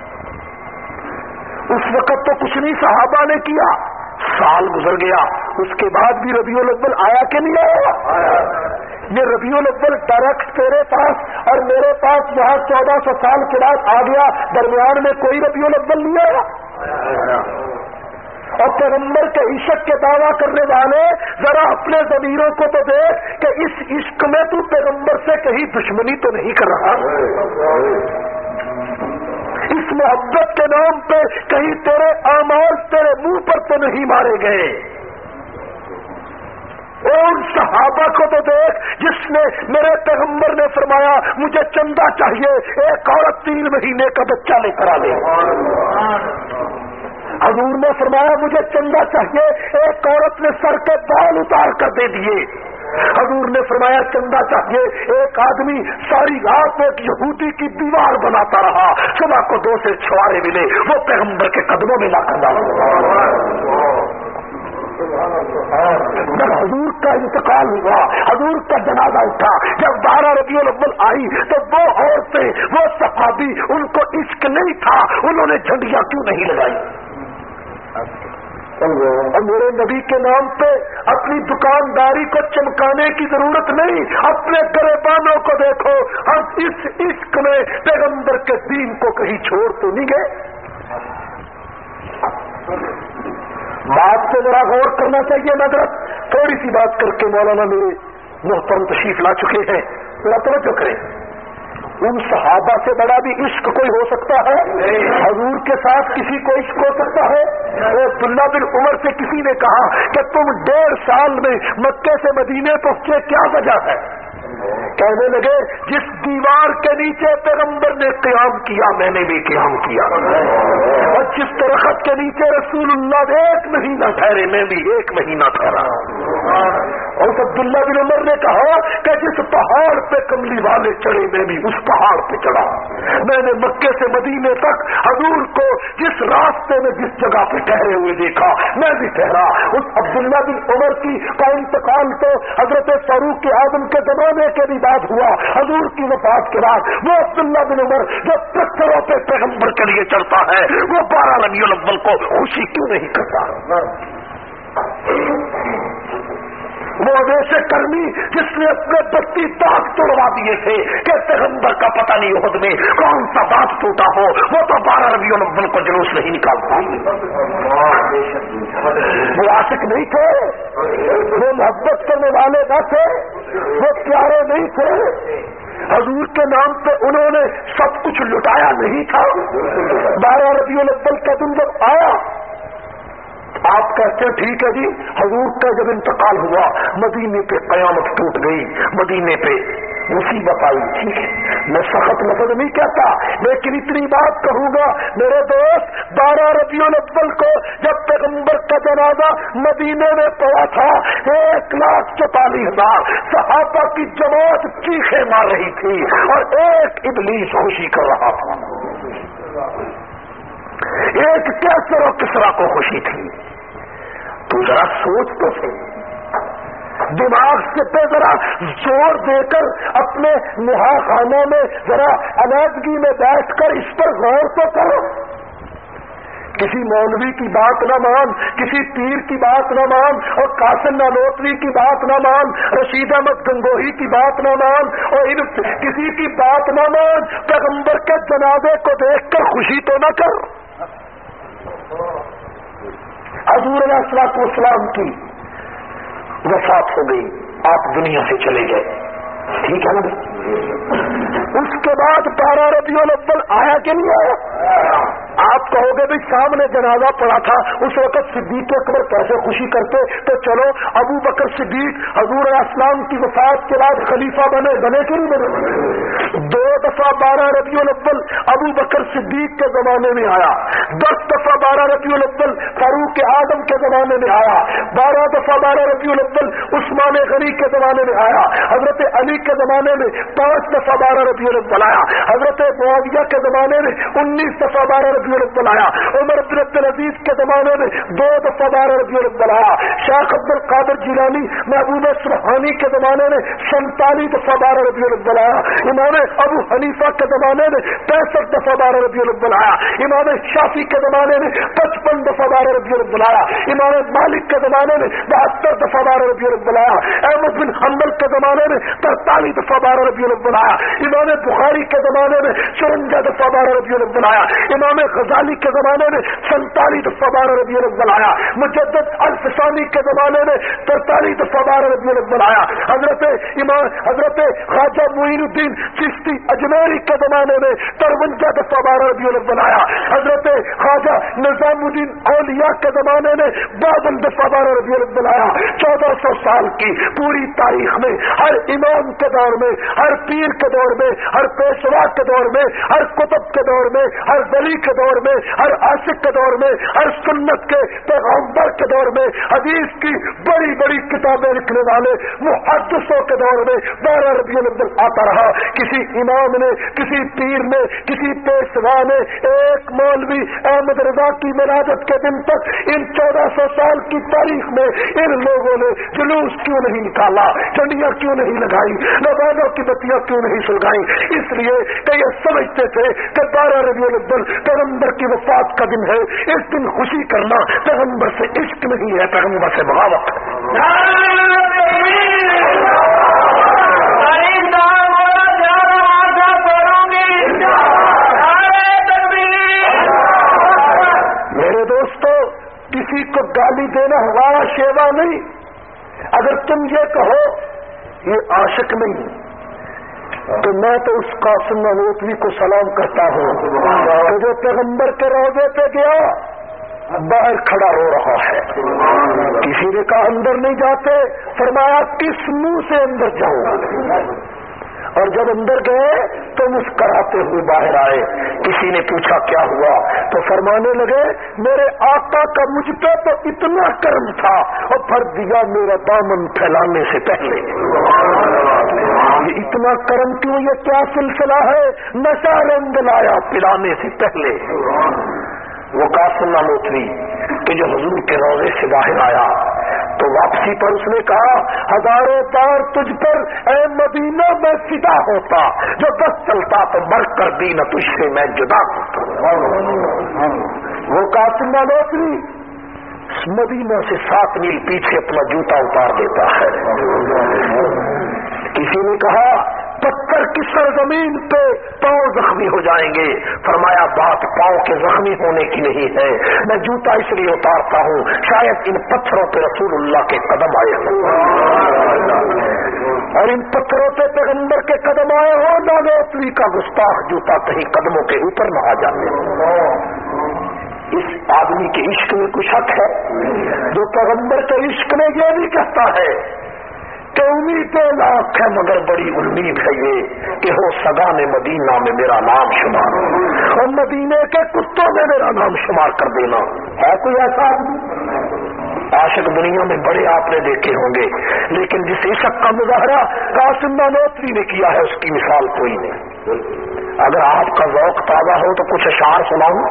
उस वक्त तो कुछ नहीं सहाबा ने किया, साल गुजर गया, उसके बाद भी रबीउल अव्वल आया कि नहीं आया? ये रबीउल अव्वल डायरेक्ट तेरे पास और मेरे पास यहाँ 1400 साल के बाद आ गया, दरमियान में कोई रबीउल अव्वल नहीं आया। और पैगंबर के इश्क के दावा करने वाले जरा अपने ज़मीरों को तो देख कि इस इश्क में तू पैगंबर से कहीं दुश्मनी तो नहीं कर रहा? इस मोहब्बत के नाम पे कहीं तेरे आमाल तेरे मुंह पर तो नहीं मारे गए? और सहाबा को तो देख जिसने मेरे पैगंबर ने फरमाया मुझे चंदा चाहिए, एक औरत 3 महीने का बच्चा लेकर आ ले। हुजूर ने फरमाया मुझे चंदा चाहिए, एक औरत ने सर के बाल उतार कर दे दिए। हुजूर ने फरमाया चंदा चाहिए, एक आदमी सारी रात एक यहूदी की दीवार बनाता रहा, सुबह को 2 से छुआरे मिले, वो पैगंबर के कदमों में लाकर डाला। जब हुजूर का इंतकाल हुआ, हुजूर का जनाजा उठा, जब 12 रबीउल अव्वल आई, तो वो औरतें, वो सहाबी, उनको इश्क नहीं था, उन्होंने झंडियां क्यों नहीं लगाई? और मेरे नबी के नाम पे अपनी दुकानदारी को चमकाने की जरूरत नहीं, अपने गरेबानों को देखो, हम इस इश्क में पैगंबर के दीन को कहीं छोड़ तो नहीं गए? बात पे जरा गौर करना चाहिए। नजर थोड़ी सी बात करके मौलाना मेरे मोहतरम तशरीफ ला चुके हैं, जरा तवज्जो करें। उन सहाबा से बड़ा भी इश्क कोई हो सकता है? हुजूर के साथ किसी को इश्क हो सकता है? अब्दुल्ला बिन उमर से किसी ने कहा कि तुम 1.5 साल में मक्के से मदीने पहुंचे, क्या वजह है? कहने लगे जिस दीवार के नीचे पैगंबर ने क़याम किया मैंने भी क़याम किया, और जिस दरख्त के नीचे रसूलुल्लाह 1 महीना ठहरे मैं भी 1 महीना ठहरा। और अब्दुल्ला बिन उमर ने कहा कि जिस पहाड़ पे कमली वाले चढ़े मैं भी उस पहाड़ पे चढ़ा। मैंने मक्के से मदीने तक हुजूर को जिस रास्ते में जिस जगह पे ठहरे हुए देखा मैं भी ठहरा। उस अब्दुल्ला बिन उमर का इंतकाल तो हजरत फारूक आजम के जमाने के भी बाद हुआ, हुजूर की वफात के बाद। वो अब्दुल्ला बिन उमर जो पत्थरों पे पैगंबर के लिए चढ़ता है, वो 12 रबीउल अव्वल को खुशी क्यों नहीं करता? वो वैसे कर्मी जिसने अपने 32 दांत तोड़वा दिए थे कि पैगंबर का पता नहीं उहद में कौन सा दांत टूटा हो, वो तो 12 रबीउल अव्वल को जुलूस नहीं निकालता। वो आशिक नहीं थे, वो मोहब्बत करने वाले न थे, वो प्यारे नहीं थे। हुजूर के नाम पे उन्होंने सब कुछ लुटाया नहीं था। 12 रबीउल अव्वल का दिन जब आया, आप कहते हैं ठीक है जी, हुजूर का जब इंतकाल हुआ मदीने पे कयामत टूट गई, मदीने पे मुसीबत आई। ठीक है, मैं सख्त लफ्ज नहीं कहता, लेकिन इतनी बात कहूंगा मेरे दोस्त, 12 ربیع الاول کو جب پیغمبر کا جنازہ مدینے میں پڑا تھا 1,44,000 صحابہ کی جماعت چیخیں مار رہی تھی اور ایک ابلیس خوشی کر رہا تھا. ایک کیسر و کسرا کو خوشی تھی. تو ذرا سوچ تو صحیح, دماغ سے پہ ذرا زور دے کر اپنے نہا خانوں میں ذرا علیحدگی میں بیٹھ کر اس پر غور تو کرو. کسی مولوی کی بات نہ مان, کسی پیر کی بات نہ مان, اور قاسم نانوتوی کی بات نہ مان, رشید احمد گنگوہی کی بات نہ مان, اور کسی کی بات نہ مان. پیغمبر کے جنازے کو دیکھ کر خوشی تو نہ کر. حضور علیہ الصلوۃ والسلام کی وفات ہو گئی, آپ دنیا سے چلے گئے, ٹھیک ہے نا. اس کے بعد 12 ربیع الاول آیا کہ نہیں آیا؟ آپ کہو گے بھائی سامنے جنازہ پڑا تھا, اس وقت صدیق اکبر کیسے خوشی کرتے؟ تو چلو ابو بکر صدیق حضور علیہ السلام کی وفات کے بعد خلیفہ بنے کہ نہیں بنے؟ 2 دفعہ 12 ربیع الاول ابو بکر صدیق کے زمانے میں آیا, 10 دفعہ 12 ربیع الاول فاروق اعظم کے زمانے میں آیا, 12 دفعہ 12 ربیع الاول عثمان غنی کے زمانے میں آیا, حضرت علی کے زمانے میں 5 دفعہ 12 ربیع الاول آیا, حضرت معاویہ کے زمانے میں 19 دفعہ 12 ربیع الاول آیا, عمر بن عبد العزیز کے زمانے میں 2 دفعہ 12 ربیع الاول آیا, شیخ عبد القادر جیلانی محبوب سبحانی کے زمانے میں 47 دفعہ 12 ربیع الاول آیا, امام ابو حنیفہ کے زمانے میں 65 دفعہ 12 ربیع الاول آیا, امام شافعی کے زمانے میں 55 دفعہ 12 ربیع الاول آیا, امام مالک کے زمانے میں 72 دفعہ 12 ربیع الاول آیا, احمد بن حنبل کے زمانے میں 43 دفعہ 12 ربیع الاول آیا, امام بخاری کے زمانے میں 54 دفعہ 12 ربیع الاول آیا, امام غزالی کے زمانے میں 47 دفعہ 12 ربیع الاول آیا, مجدد الفسانی کے زمانے میں 43 دفعہ 12 ربیع الاول آیا, حضرت خواجہ معین الدین چشتی اجمیری کے زمانے میں 53 دفعہ 12 ربیع الاول آیا, حضرت خواجہ نظام الدین اولیاء کے زمانے میں 52 دفعہ 12 ربیع الاول آیا. 1400 سال کی پوری تاریخ میں ہر امام کے دور میں, ہر پیر کے دور میں, ہر پیشوا کے دور میں, ہر کتب کے دور میں, ہر ولی کے دور میں, ہر عاشق کے دور میں, ہر سنت کے پیغمبر کے دور میں, حدیث کی بڑی بڑی کتابیں لکھنے والے محدثوں کے دور میں 12 ربیع الاول آتا رہا. کسی امام نے, کسی پیر نے, کسی پیشوا نے, ایک مولوی احمد رضا کی ولادت کے دن تک ان 1400 سال کی تاریخ میں ان لوگوں نے جلوس کیوں نہیں نکالا, چنڈیاں کیوں نہیں لگائی, نوازوں کی بتیاں کیوں نہیں سلگائی؟ اس لیے کہ یہ سمجھتے تھے کہ 12 ربیع الاول پیغمبر کی وفات کا دن ہے. اس دن خوشی کرنا پیغمبر سے عشق نہیں ہے, پیغمبر سے بغاوت. میرے دوستو, کسی کو گالی دینا ہمارا شیوا نہیں. اگر تم یہ کہو یہ عاشق نہیں, تو میں تو اس قاسم نانوتوی کو سلام کرتا ہوں کہ جو پیغمبر کے روضے پہ گیا باہر کھڑا ہو رہا ہے. کسی نے کہا اندر نہیں جاتے, فرمایا کس منہ سے اندر جاؤں؟ اور جب اندر گئے تو مسکراتے ہوئے باہر آئے. کسی نے پوچھا کیا ہوا, تو فرمانے لگے میرے آقا کا مجھ پہ تو اتنا کرم تھا اور بھر دیا میرا دامن پھیلانے سے پہلے. یہ اتنا کرم کیوں, یہ کیا سلسلہ ہے؟ نشہ رنگ لایا پلانے سے پہلے. وہ قاسم نانوتوی کہ جو حضور کے روضے سے باہر آیا تو واپسی پر اس نے کہا ہزاروں بار تجھ پر اے مدینہ میں فدا ہوتا, جو بس چلتا تو مر کر بھی نہ تجھ سے میں جدا ہوتا. وہ قاسم نانوتوی مدینہ سے 7 میل پیچھے اپنا جوتا اتار دیتا ہے. کسی نے کہا پتھر کی سرزمین پہ پاؤں زخمی ہو جائیں گے. فرمایا بات پاؤں کے زخمی ہونے کی نہیں ہے, میں جوتا اس لیے اتارتا ہوں شاید ان پتھروں پہ رسول اللہ کے قدم آئے ہوں, اور ان پتھروں پہ پیغمبر کے قدم آئے ہو. نانوتوی کا گستاخ جوتا کہیں قدموں کے اوپر نہ آ جاتے. اس آدمی کے عشق میں کچھ حق ہے جو پیغمبر کے عشق میں یہ بھی کہتا ہے کہ کہ امیدیں لاکھ ہے مگر بڑی امید ہے یہ کہ ہو سگان مدینہ میں میرا نام شمار، اور مدینے کے کتوں میں میرا نام شمار کر دینا۔ ہے کوئی ایسا عاشق دنیا میں بڑے آپ نے دیکھے ہوں گے، لیکن جس عشق کا مظاہرہ قاسم نانوتوی نے کیا ہے اس کی مثال کوئی نہیں۔ اگر آپ کا ذوق تازہ ہو تو کچھ اشعار سناؤں؟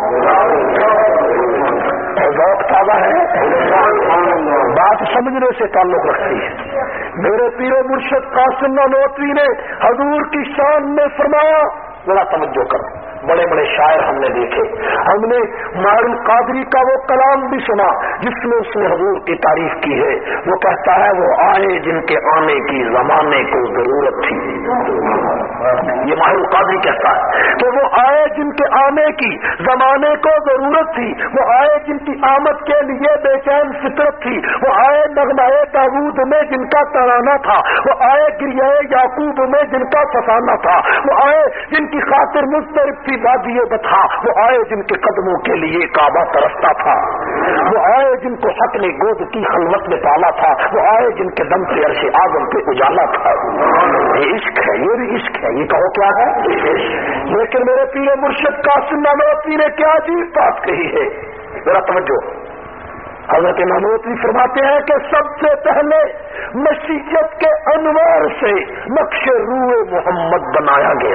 ذوق تازہ ہے، بات سمجھنے سے تعلق رکھتی ہے۔ میرے پیر و مرشد قاسم نانوتوی نے حضور کی شان میں فرمایا، ذرا توجہ کرو، بڑے بڑے شاعر ہم نے دیکھے، ہم نے ماہر القادری کا وہ کلام بھی سنا جس میں اس نے حضور کی تعریف کی ہے۔ وہ کہتا ہے وہ آئے جن کے آنے کی زمانے کو ضرورت تھی، یہ ماہر القادری کہتا ہے کہ وہ آئے جن کے آنے کی زمانے کو ضرورت تھی، وہ آئے جن کی آمد کے لیے بے چین فطرت تھی، وہ آئے نغمۂ داود میں جن کا ترانہ تھا، وہ آئے گریہ یعقوب میں جن کا فسانہ تھا، وہ آئے جن کی خاطر مضطرب تھی وادی بتا، وہ آئے جن کے قدموں کے لیے کعبہ ترستا تھا، وہ آئے جن کو حق نے گود کی خلوت میں پالا تھا، وہ آئے جن کے دم سے عرش اعظم پہ اجالا تھا۔ یہ عشق ہے، یہ بھی عشق ہے، یہ کہو کیا ہے؟ لیکن میرے پیر مرشد قاسم نانوتوی نے کیا عجیب بات کہی ہے، ذرا توجہ۔ حضرت نانوتوی فرماتے ہیں کہ سب سے پہلے مشیت کے انوار سے نقش روح محمد بنایا گیا۔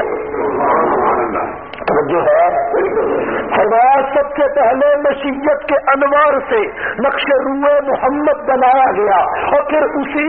توجہ ہے، فرمایا سب سے پہلے مشیت کے انوار سے نقش روح محمد بنایا گیا، اور پھر اسی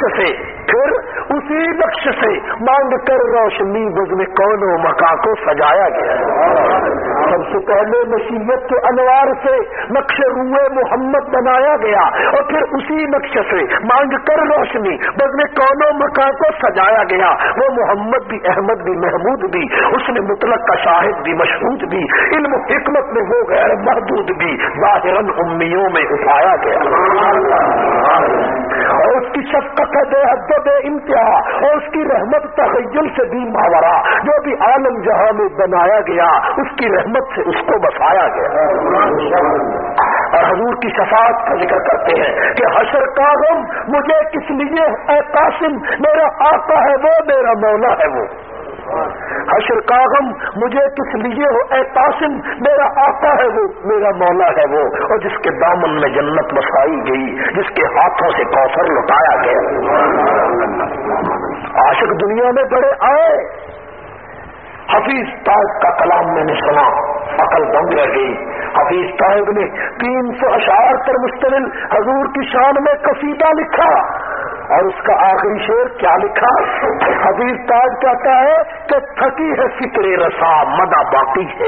نقش سے مانگ کر روشنی بزم کون و مکان کو سجایا گیا۔ سب سے پہلے مشیت کے انوار سے نقش روح محمد بنایا گیا، اور پھر اسی نقش سے مانگ کر روشنی بزم کون و مکان کو سجایا گیا۔ وہ محمد بھی، احمد بھی، محمود بھی، اس نے مطلق کا شاہد بھی، مشہود بھی، علم و حکمت میں وہ غیر محدود بھی، ظاہراً امیوں میں اٹھایا گیا، اور اس کی شفقت ہے بے حد و بے انتہا، اور اس کی رحمت تخیل سے بھی ماورا، جو بھی عالم جہاں میں بنایا گیا اس کی رحمت سے اس کو بسایا گیا۔ اور حضور کی شفاعت کا ذکر کرتے ہیں کہ حشر کا غم مجھے کس لیے اے قاسم، میرا آقا ہے وہ، میرا مولا ہے وہ۔ حشر کا غم مجھے کس لیے ہو اے قاسم، میرا آقا ہے وہ، میرا مولا ہے وہ، اور جس کے دامن میں جنت بسائی گئی، جس کے ہاتھوں سے کوثر لٹایا گیا۔ عاشق دنیا میں بڑے آئے، حفیظ صاحب کا کلام میں نے سنا، عقل دنگ رہ گئی۔ حفیظ صاحب نے 300 اشعار پر مشتمل حضور کی شان میں قصیدہ لکھا، اور اس کا آخری شعر کیا لکھا؟ حفیظ صاحب کہتا ہے کہ تھکی ہے فکر رسا مدہ باقی ہے۔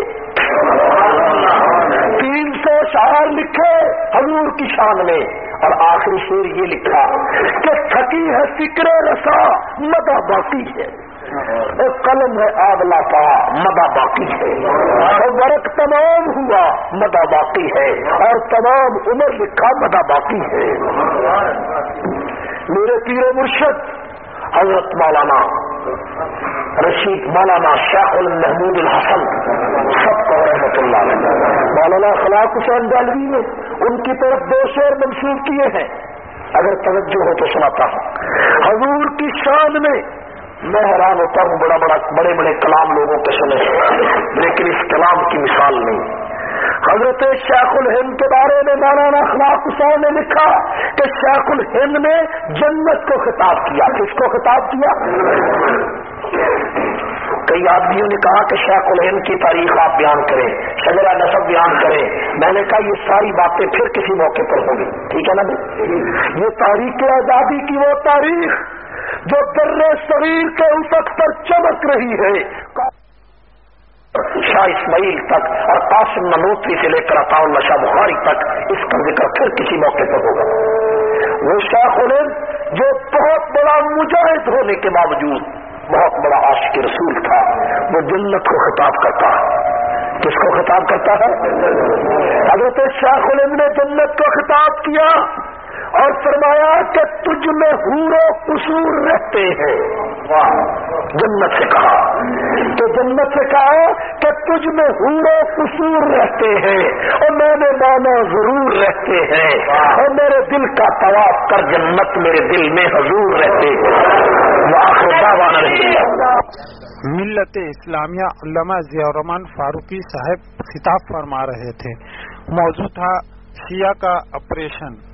300 اشعار لکھے حضور کی شان میں، اور آخری شعر یہ لکھا کہ تھکی ہے فکر رسا مدہ باقی ہے، اور قلم ہے آبلا پا مدہ باقی ہے، اور ورق تمام ہوا مدہ باقی ہے، اور تمام عمر لکھا مدہ باقی ہے۔ میرے پیر و مرشد حضرت مولانا رشید، مولانا شیخ المحمود الحسن سب کو رحمت اللہ علیہ، مولانا خلاق حسین دہلوی نے ان کی طرف 2 شعر منسوب کیے ہیں، اگر توجہ ہو تو سناتا ہوں۔ حضور کی شان میں میں حیران ہوتا ہوں، بڑے بڑے کلام لوگوں کے سنے، لیکن اس کلام کی مثال نہیں۔ حضرت شیخ الہند کے بارے میں مولانا خلاق حسین نے لکھا کہ شیخ الہند نے جنت کو خطاب کیا۔ کس کو خطاب کیا؟ کئی آدمیوں نے کہا کہ شیخ الہند کی تاریخ آپ بیان کریں، شجرہ نسب بیان کریں، میں نے کہا یہ ساری باتیں پھر کسی موقع پر ہوں گی، ٹھیک ہے نا؟ یہ تاریخ آزادی کی وہ تاریخ جو در صغیر کے افق پر چمک رہی ہے، شاہ اسماعیل تک اور قاسم نانوتوی سے لے کر عطا اللہ شاہ بخاری تک، اس کا ذکر پھر کسی موقع پر ہوگا۔ وہ شیخ الہند جو بہت بڑا مجاہد ہونے کے باوجود بہت بڑا عاشق رسول تھا، وہ جنت کو خطاب کرتا ہے۔ کس کو خطاب کرتا ہے؟ حضرت شیخ الہند نے جنت کو خطاب کیا اور فرمایا کہ تجھ میں حور و قصور رہتے ہیں۔ جنت سے کہا کہ مجھ میں حور و قصور رہتے ہیں اور میں نے مانا ضرور رہتے ہیں اور میرے دل کا طواف کر جنت میرے دل میں حضور رہتے ہیں. وآخر دعوانا ملت اسلامیہ علامہ ضیاء الرحمن فاروقی صاحب خطاب فرما رہے تھے. موضوع تھا شیعہ کا آپریشن.